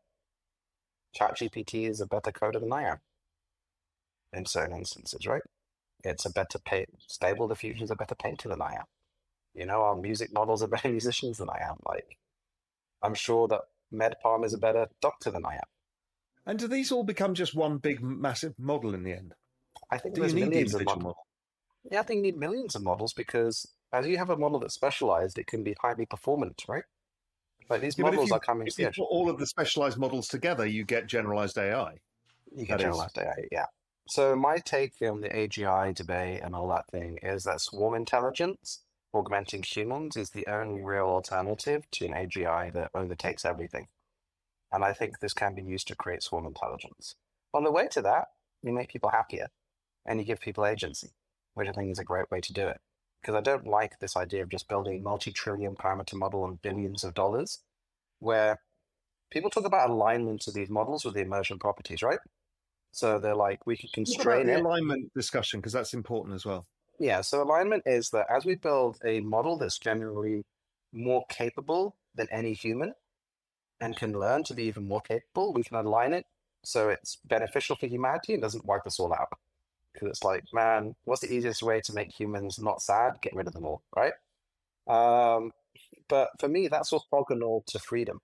ChatGPT is a better coder than I am in certain instances, right? It's a better pay Stable Diffusion is a better painter than I am. You know, our music models are better musicians than I am. Like, I'm sure that MedPalm is a better doctor than I am. And do these all become just one big, massive model in the end? I think do there's you need millions the of models. model? Yeah, I think you need millions of models because as you have a model that's specialized, it can be highly performant, right? Like these Yeah, but if models you- are coming. If you Yeah, put all of the specialized models together, you get generalized A I. you That get is- generalized A I, yeah. So my take on the A G I debate and all that thing is that swarm intelligence, augmenting humans, is the only real alternative to an A G I that overtakes everything. And I think this can be used to create swarm intelligence. On the way to that, you make people happier and you give people agency, which I think is a great way to do it. Because I don't like this idea of just building a multi-trillion parameter model on billions of dollars, where people talk about alignment of these models with the emergent properties, right? So they're like, we can What about constrain the it. alignment discussion? Because that's important as well. Yeah, so alignment is that as we build a model that's generally more capable than any human and can learn to be even more capable, we can align it so it's beneficial for humanity and doesn't wipe us all out. Because it's like, man, what's the easiest way to make humans not sad? Get rid of them all, right? Um, but for me, that's orthogonal to freedom.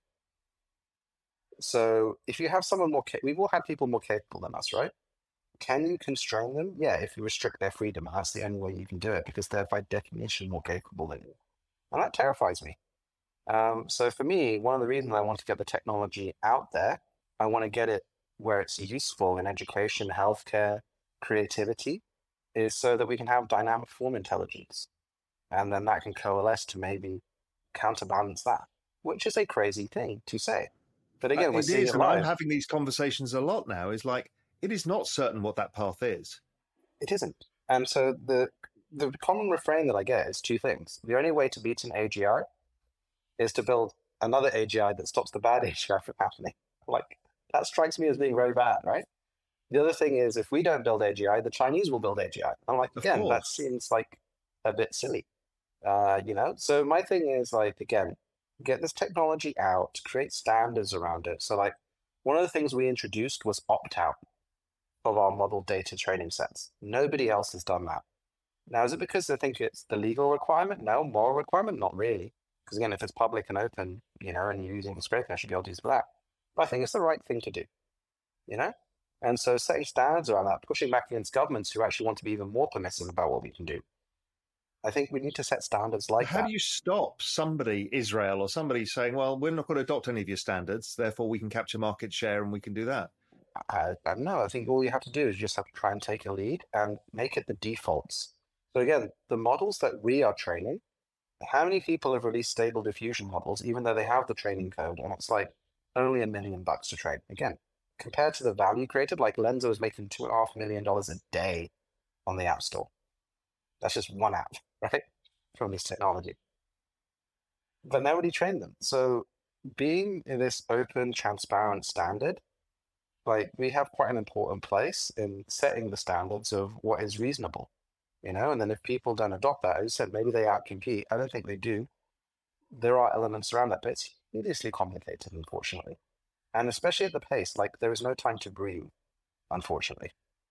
So if you have someone more, ca- we've all had people more capable than us, right? Can you constrain them? Yeah, if you restrict their freedom, and that's the only way you can do it because they're by definition more capable than you. And that terrifies me. Um, so for me, one of the reasons I want to get the technology out there, I want to get it where it's useful in education, healthcare, creativity, is so that we can have dynamic form intelligence. And then that can coalesce to maybe counterbalance that, which is a crazy thing to say. But again, Uh, we're it seeing is, it and I'm live. having these conversations a lot now. Is like, it is not certain what that path is. It isn't. And so the the common refrain that I get is two things. The only way to beat an A G I is to build another A G I that stops the bad A G I from happening. Like, that strikes me as being very bad, right? The other thing is, if we don't build A G I, the Chinese will build A G I. I'm like, Of again, that course. seems like a bit silly. Uh, you know? So my thing is, like, again, get this technology out, create standards around it. So, like, one of the things we introduced was opt-out of our model data training sets. Nobody else has done that. Now, is it because they think it's the legal requirement? No. Moral requirement? Not really. Because again, if it's public and open, you know, and you're using the scraping, I should be able to use for that. But I think it's the right thing to do, you know? And so setting standards around that, pushing back against governments who actually want to be even more permissive about what we can do. I think we need to set standards like How that. do you stop somebody, Israel or somebody, saying, well, we're not going to adopt any of your standards, therefore we can capture market share and we can do that? I, I don't know. I think all you have to do is just have to try and take a lead and make it the defaults. So again, the models that we are training, how many people have released Stable Diffusion models, even though they have the training code, and it's like only a million bucks to train? Again, compared to the value created, like Lenzo is making two and a half million dollars a day on the App Store. That's just one app, right? From this technology. But nobody trained them. So being in this open, transparent standard, like we have quite an important place in setting the standards of what is reasonable. you know, and then if people don't adopt that, as you said, maybe they outcompete. I don't think they do. There are elements around that, but it's hideously complicated, unfortunately. And especially at the pace, like there is no time to breathe, unfortunately.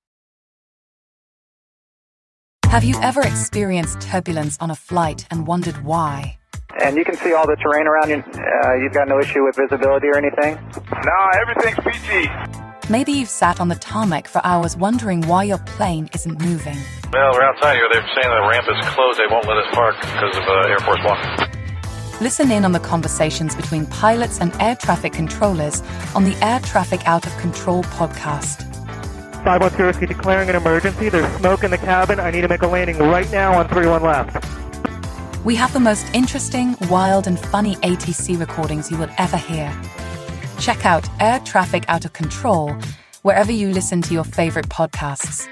Have you ever experienced turbulence on a flight and wondered why? And you can see all the terrain around you. Uh, you've got no issue with visibility or anything? No, everything's peachy. Maybe you've sat on the tarmac for hours wondering why your plane isn't moving. Well, we're outside here. They're saying the ramp is closed. They won't let us park because of uh, Air Force One. Listen in on the conversations between pilots and air traffic controllers on the Air Traffic Out of Control podcast. five one zero, declaring an emergency. There's smoke in the cabin. I need to make a landing right now on three one left. We have the most interesting, wild, and funny A T C recordings you will ever hear. Check out Air Traffic Out of Control wherever you listen to your favorite podcasts.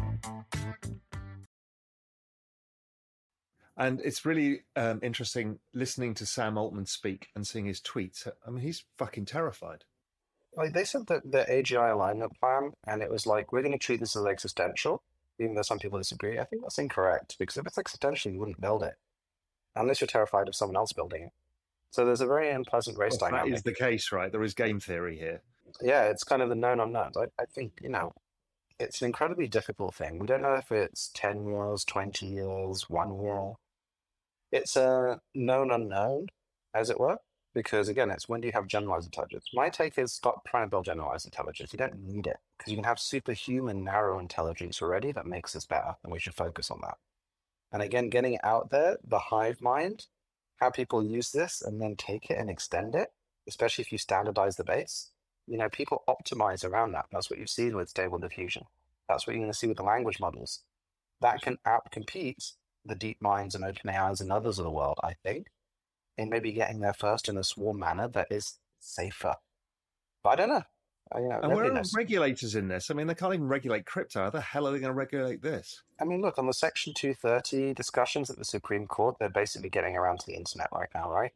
And it's really um, interesting listening to Sam Altman speak and seeing his tweets. I mean, he's fucking terrified. Like they said that the A G I alignment plan, and it was like, we're going to treat this as existential, even though some people disagree. I think that's incorrect, because if it's existential, you wouldn't build it, unless you're terrified of someone else building it. So there's a very unpleasant race Well, dynamic. that is the case, right? There is game theory here. Yeah, it's kind of the known unknowns. I, I think, you know, it's an incredibly difficult thing. We don't know if it's ten years, twenty years, one year. It's a known unknown, as it were, because, again, it's when do you have generalized intelligence? My take is stop trying to build generalized intelligence. You don't need it, because you can have superhuman narrow intelligence already that makes us better, and we should focus on that. And again, getting it out there, the hive mind, how people use this and then take it and extend it, especially if you standardize the base. You know, people optimize around that. That's what you've seen with Stable Diffusion. That's what you're going to see with the language models. That can outcompete the deep minds and OpenAIs and others of the world, I think, in maybe getting there first in a swarm manner that is safer. But I don't know. I, you know and where are knows. regulators in this? I mean, they can't even regulate crypto. How the hell are they going to regulate this? I mean, look, on the Section two thirty discussions at the Supreme Court, they're basically getting around to the internet right now, right?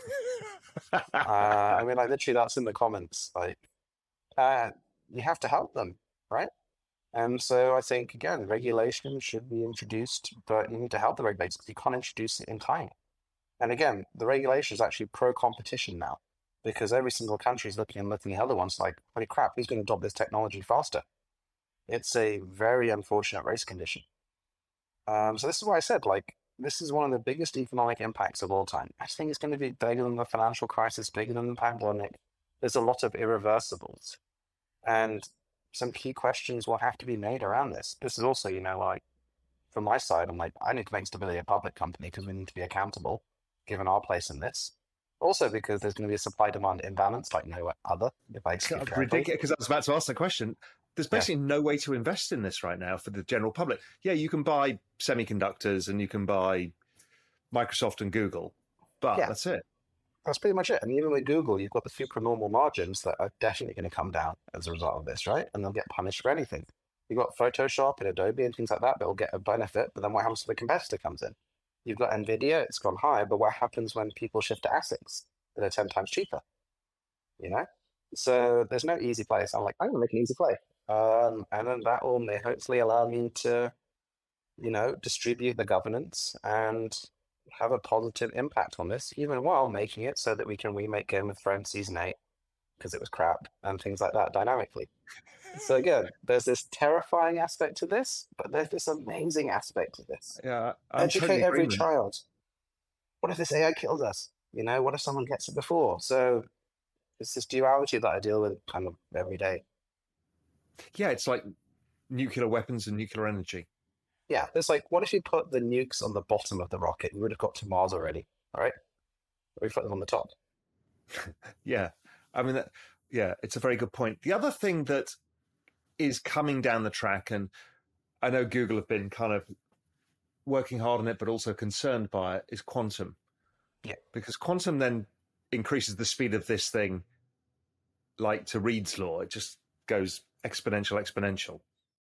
uh, I mean, like, literally, that's in the comments. Like, uh, you have to help them, right? And so I think, again, regulation should be introduced, but you need to help the regulators because you can't introduce it in time. And again, the regulation is actually pro-competition now, because every single country is looking and looking at other ones like, holy crap, who's going to adopt this technology faster? It's a very unfortunate race condition. Um, so this is why I said, like, this is one of the biggest economic impacts of all time. I think it's going to be bigger than the financial crisis, bigger than the pandemic. There's a lot of irreversibles. And some key questions will have to be made around this. This is also, you know, like, from my side, I'm like, I need to make Stability a public company because we need to be accountable, given our place in this. Also because there's going to be a supply-demand imbalance like no other. If I It's ridiculous, because I was about to ask the question. There's basically yeah. no way to invest in this right now for the general public. Yeah, you can buy semiconductors and you can buy Microsoft and Google, but yeah. that's it. That's pretty much it. And even with Google, you've got the supernormal margins that are definitely going to come down as a result of this, right? And they'll get punished for anything. You've got Photoshop and Adobe and things like that that will get a benefit, but then what happens to the competitor comes in? You've got NVIDIA, it's gone high, but what happens when people shift to ASICs that are ten times cheaper? You know? So there's no easy place. I'm like, I'm going to make an easy play. Um, and then that will may hopefully allow me to, you know, distribute the governance and have a positive impact on this, even while making it so that we can remake Game of Thrones Season eight, because it was crap, and things like that dynamically. So again, there's this terrifying aspect to this, but there's this amazing aspect to this. Yeah, I'm Educate totally every agreement. child. What if this A I kills us? You know, what if someone gets it before? So it's this duality that I deal with kind of every day. Yeah, it's like nuclear weapons and nuclear energy. Yeah, it's like, what if you put the nukes on the bottom of the rocket? You would have got to Mars already, all right? Or we put them on the top. Yeah, I mean, that, yeah, it's a very good point. The other thing that is coming down the track, and I know Google have been kind of working hard on it, but also concerned by it, is quantum. Yeah. Because quantum then increases the speed of this thing, like to Reed's law. It just goes exponential, exponential.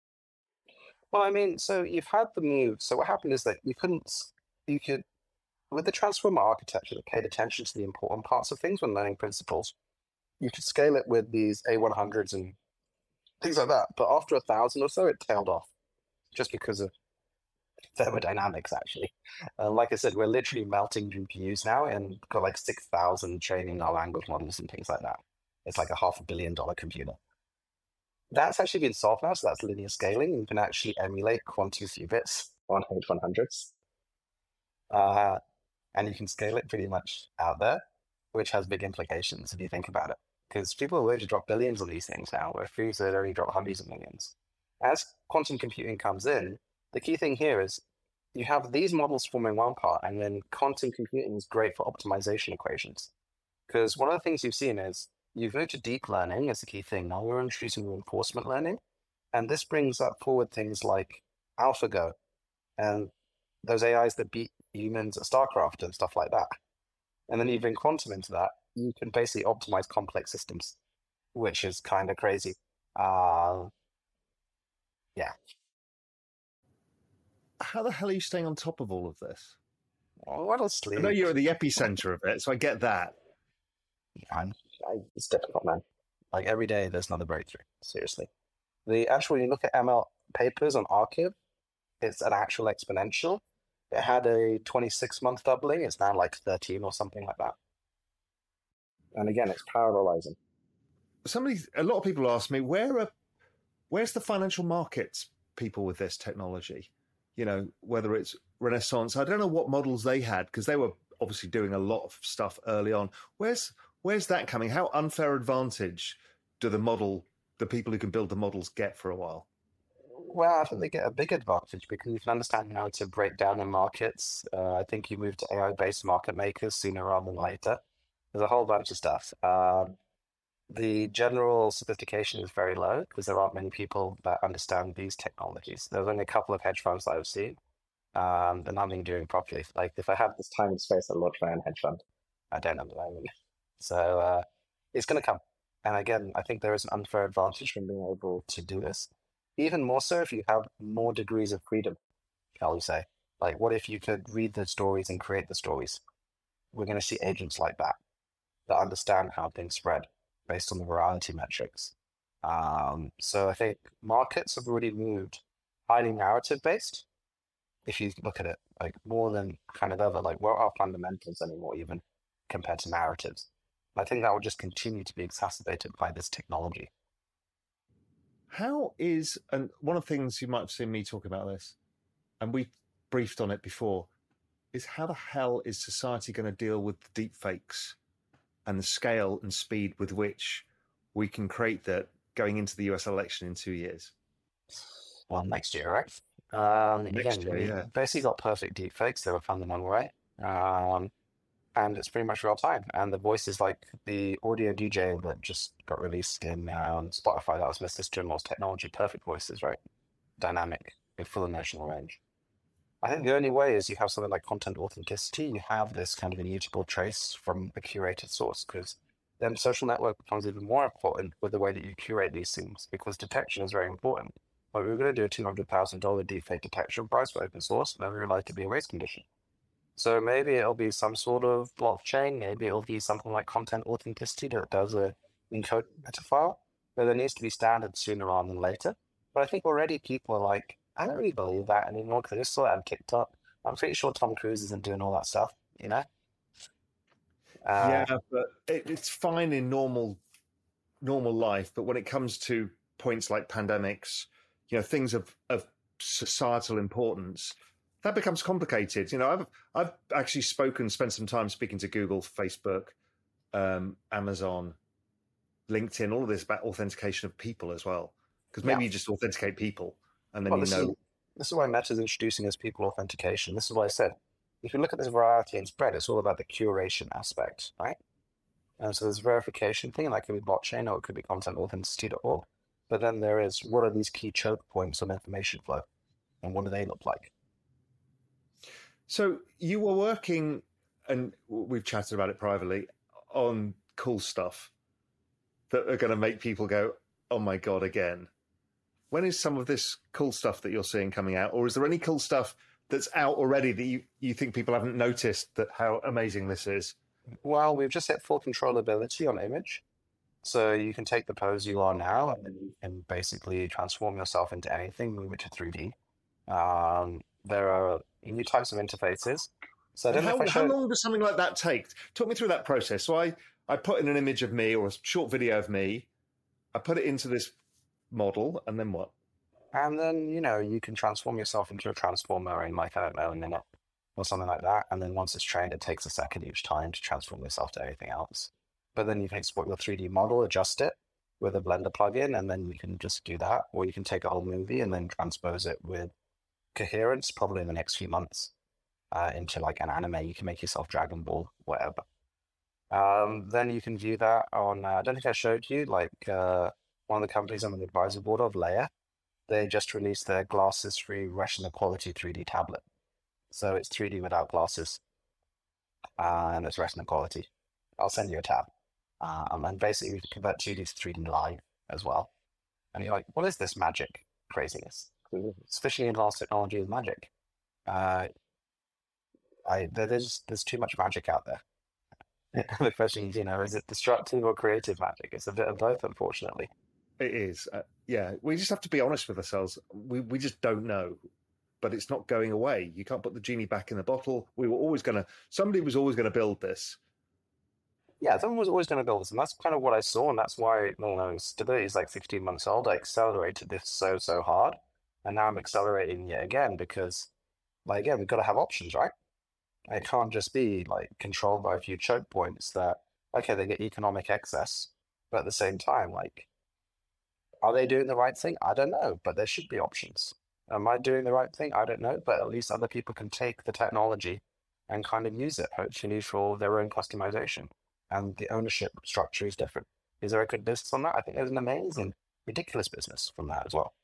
Well, I mean, so you've had the move. So what happened is that you couldn't, you could, with the transformer architecture that paid attention to the important parts of things when learning principles, you could scale it with these A one hundreds and things like that. But after a thousand or so, it tailed off just because of thermodynamics, actually. Uh, like I said, we're literally melting G P Us now and got like six thousand training our language models and things like that. It's like a half a billion dollar computer. That's actually been solved now, so that's linear scaling. You can actually emulate quantum qubits on H one hundreds. Uh, and you can scale it pretty much out there, which has big implications if you think about it. Because people are willing to drop billions on these things now, where foods that only drop hundreds of millions. As quantum computing comes in, the key thing here is you have these models forming one part, and then quantum computing is great for optimization equations. Because one of the things you've seen is you've moved to deep learning as a key thing. Now we're introducing reinforcement learning, and this brings up forward things like AlphaGo and those A Is that beat humans at StarCraft and stuff like that. And then you bring quantum into that, you can basically optimize complex systems, which is kind of crazy. Uh, yeah. How the hell are you staying on top of all of this? Well, honestly, I know you're at the epicenter of it, so I get that. I'm, I, it's difficult, man. Like every day, there's another breakthrough. Seriously, the actual when you look at M L papers on Archive, it's an actual exponential. It had a twenty-six month doubling. It's now like thirteen or something like that. And again, it's parallelizing. Somebody, a lot of people ask me, where are, where's the financial markets people with this technology? You know, whether it's Renaissance, I don't know what models they had because they were obviously doing a lot of stuff early on. Where's where's that coming? How unfair advantage do the model, the people who can build the models get for a while? Well, I think they get a big advantage because you can understand how to break down the markets. Uh, I think you move to A I-based market makers sooner rather than later. There's a whole bunch of stuff. Um, the general sophistication is very low because there aren't many people that understand these technologies. There's only a couple of hedge funds that I've seen. Um, they're not being doing properly. Like if I had this time and space, I'd love to try a hedge fund. I don't at the moment. So uh, it's going to come. And again, I think there is an unfair advantage from being able to do this. Even more so if you have more degrees of freedom, shall we say. Like, what if you could read the stories and create the stories? We're going to see agents like that, that understand how things spread based on the virality metrics. Um, so I think markets have already moved highly narrative-based. If you look at it, like more than kind of ever, like what are fundamentals anymore even compared to narratives? I think that will just continue to be exacerbated by this technology. How is, and one of the things you might have seen me talk about this, and we briefed on it before, is how the hell is society going to deal with the deep fakes and the scale and speed with which we can create that going into the U S election in two years? Well, next year, right? Um, Next again, year, we yeah. basically got perfect deep fakes. They were fundamental, right? Um, and it's pretty much real time. And the voice is like the audio D J that just got released in um, Spotify. That was Mister Strimmel's technology. Perfect voices, right? Dynamic, with full emotional range. I think the only way is you have something like content authenticity. You have this kind of immutable trace from a curated source, because then social network becomes even more important with the way that you curate these things, because detection is very important. Like we were going to do a two hundred thousand dollars deepfake detection price for open source, and then we realized it'd be a race condition. So maybe it'll be some sort of blockchain, maybe it'll be something like content authenticity that does a encode meta file, but there needs to be standards sooner rather than later. But I think already people are like, I don't really believe that anymore because I just saw it on TikTok. I'm pretty sure Tom Cruise isn't doing all that stuff, you know? Uh, yeah, but it, it's fine in normal normal life, but when it comes to points like pandemics, you know, things of, of societal importance, that becomes complicated. You know, I've I've actually spoken, spent some time speaking to Google, Facebook, um, Amazon, LinkedIn, all of this about authentication of people as well. Because maybe Yeah. you just authenticate people and then well, you this, know. is, this is why Meta is introducing as people authentication. This is why I said, if you look at this variety and spread, it's all about the curation aspect, right? And so there's a verification thing, that could be blockchain or it could be content authenticity dot org. But then there is, what are these key choke points on information flow? And what do they look like? So you were working, and we've chatted about it privately, on cool stuff that are going to make people go, oh my God, again. When is some of this cool stuff that you're seeing coming out? Or is there any cool stuff that's out already that you, you think people haven't noticed that how amazing this is? Well, we've just hit full controllability on image. So you can take the pose you are now and, and basically transform yourself into anything, move it to three D. Um, there are new types of interfaces. So I don't how, know if I showed... how long does something like that take? Talk me through that process. So I, I put in an image of me or a short video of me. I put it into this model, and then what? And then, you know, you can transform yourself into a transformer in, like, I don't know, a minute or something like that. And then once it's trained, it takes a second each time to transform yourself to anything else. But then you can export your three D model, adjust it with a Blender plugin, and then you can just do that. Or you can take a whole movie and then transpose it with coherence, probably in the next few months, uh, into like an anime. You can make yourself Dragon Ball, whatever. Um, then you can view that on, uh, I don't think I showed you, like uh, one of the companies I'm on the advisory board of, Leia. They just released their glasses-free Retina quality three D tablet. So it's three D without glasses, uh, and it's Retina quality. I'll send you a tab. Um, and basically, you can convert two D to three D live as well. And you're like, what is this magic craziness? Sufficiently advanced technology is magic. Uh, I there's there's too much magic out there. The question is, you know, is it destructive or creative magic? It's a bit of both, unfortunately. It is. Uh, yeah, we just have to be honest with ourselves. We we just don't know, but it's not going away. You can't put the genie back in the bottle. We were always going to, somebody was always going to build this. Yeah, someone was always going to build this, and that's kind of what I saw, and that's why, you know, Stability is like fifteen months old. I accelerated this so, so hard, and now I'm accelerating yet again because, like, again, we've got to have options, right? It can't just be, like, controlled by a few choke points that, okay, they get economic excess, but at the same time, like, are they doing the right thing? I don't know, but there should be options. Am I doing the right thing? I don't know, but at least other people can take the technology and kind of use it, hopefully for their own customization. And the ownership structure is different. Is there a good business on that? I think there's an amazing, ridiculous business from that as well.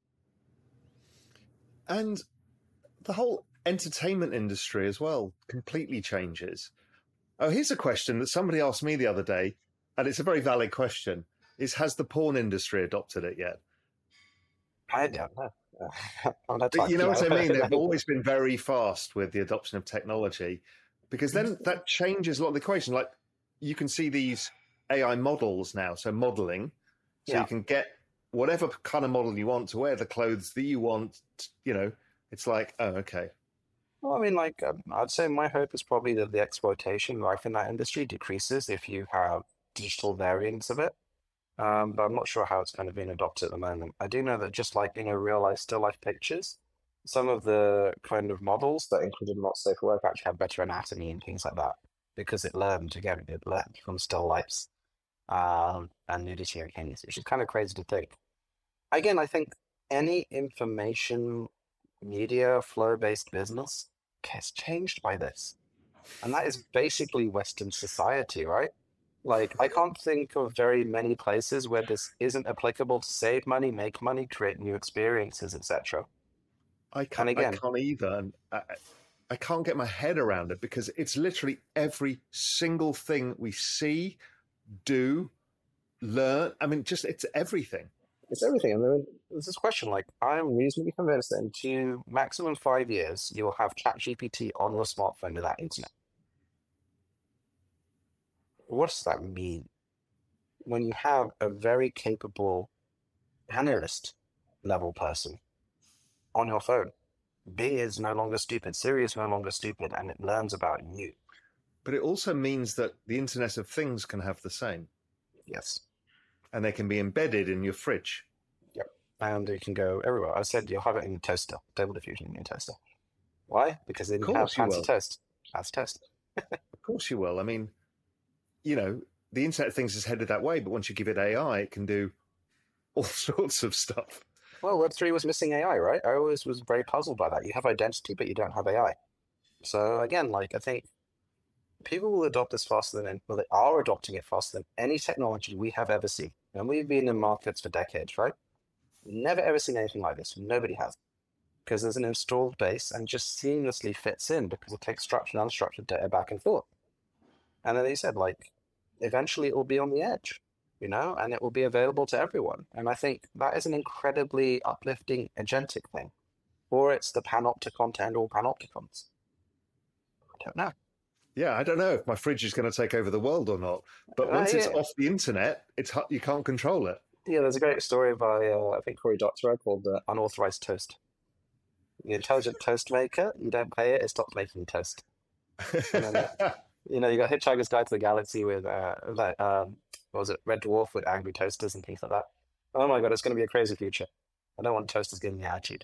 And the whole entertainment industry as well completely changes. Oh, here's a question that somebody asked me the other day, and it's a very valid question, is has the porn industry adopted it yet? I don't know. You know what I mean? They've always been very fast with the adoption of technology, because then that changes a lot of the equation. Like, you can see these A I models now, so modeling. So yeah. You can get whatever kind of model you want to wear the clothes that you want. You know, it's like, oh, okay. Well, I mean, like, um, I'd say my hope is probably that the exploitation life in that industry decreases if you have digital variants of it. Um, but I'm not sure how it's kind of being adopted at the moment. I do know that just like, you know, real life, still life pictures, some of the kind of models that included not safe for work actually have better anatomy and things like that. Because it learned, again, it learned from still lifes um, and nudity and things, which is kind of crazy to think. Again, I think any information media flow-based business gets changed by this. And that is basically Western society, right? Like, I can't think of very many places where this isn't applicable to save money, make money, create new experiences, et cetera. I can't, again, I can't either. And I, I can't get my head around it because it's literally every single thing we see, do, learn. I mean, just it's everything. It's everything. And then there's this question, like, I'm reasonably convinced that in two, maximum five years, you'll have ChatGPT on your smartphone without internet. What does that mean? When you have a very capable analyst level person on your phone, B is no longer stupid, Siri is no longer stupid, and it learns about you. But it also means that the Internet of Things can have the same. Yes. And they can be embedded in your fridge. Yep. And you can go everywhere. I said you'll have it in your toaster, Stable Diffusion in your toaster. Why? Because then you have fancy toast. That's toast. Of course you will. I mean, you know, the Internet of Things is headed that way, but once you give it A I, it can do all sorts of stuff. Well, Web three was missing A I, right? I always was very puzzled by that. You have identity, but you don't have A I. So again, like, I think people will adopt this faster than, well, they are adopting it faster than any technology we have ever seen. And we've been in markets for decades, right? Never ever seen anything like this. Nobody has. Because there's an installed base and just seamlessly fits in because it takes structured and unstructured data back and forth. And then they said, like, eventually it will be on the edge, you know, and it will be available to everyone. And I think that is an incredibly uplifting agentic thing. Or it's the panopticon to end all panopticons. I don't know. Yeah, I don't know if my fridge is going to take over the world or not. But once uh, yeah. it's off the internet, it's you can't control it. Yeah, there's a great story by, uh, I think, Cory Doctorow called uh, Unauthorized Toast. The intelligent toast maker, you don't pay it, it stops making toast. And then, uh, you know, you got Hitchhiker's Guide to the Galaxy with, uh, like, um, what was it, Red Dwarf with angry toasters and things like that. Oh my God, it's going to be a crazy future. I don't want toasters giving me attitude.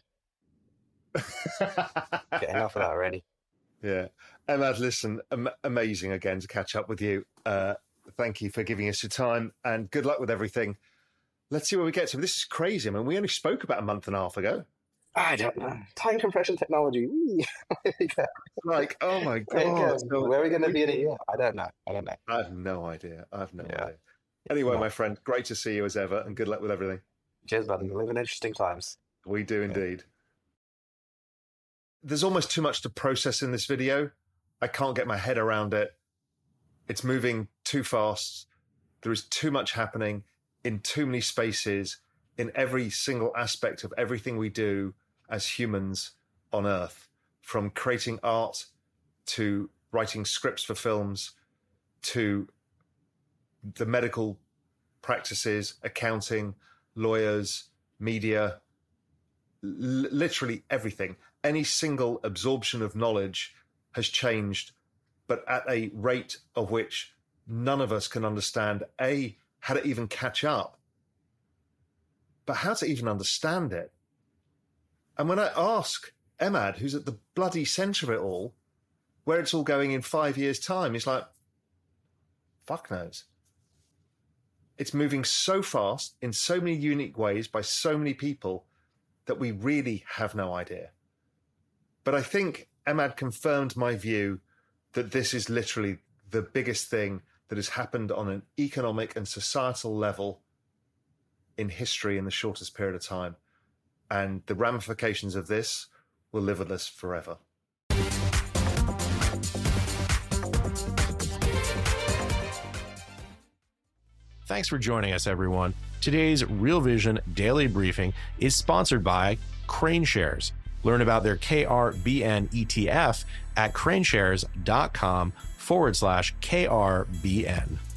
Get enough of that already. Yeah. Emad, listen, am- amazing again to catch up with you. Uh, thank you for giving us your time and good luck with everything. Let's see where we get to. This is crazy. I mean, we only spoke about a month and a half ago. I don't know. Time compression technology. Like, oh my God. So where are we going to be in a year? I don't know. I don't know. I have no idea. I have no Yeah. idea. Anyway, No. my friend, great to see you as ever and good luck with everything. Cheers, buddy. We live in interesting times. We do indeed. There's almost too much to process in this video. I can't get my head around it. It's moving too fast. There is too much happening in too many spaces, in every single aspect of everything we do as humans on Earth, from creating art to writing scripts for films to the medical practices, accounting, lawyers, media, l- literally everything. Any single absorption of knowledge has changed, but at a rate of which none of us can understand, A, how to even catch up, but how to even understand it. And when I ask Emad, who's at the bloody centre of it all, where it's all going in five years' time, he's like, fuck knows. It's moving so fast in so many unique ways by so many people that we really have no idea. But I think Emad confirmed my view that this is literally the biggest thing that has happened on an economic and societal level in history in the shortest period of time. And the ramifications of this will live with us forever. Thanks for joining us, everyone. Today's Real Vision Daily Briefing is sponsored by CraneShares. Learn about their K R B N E T F at craneshares.com forward slash KRBN.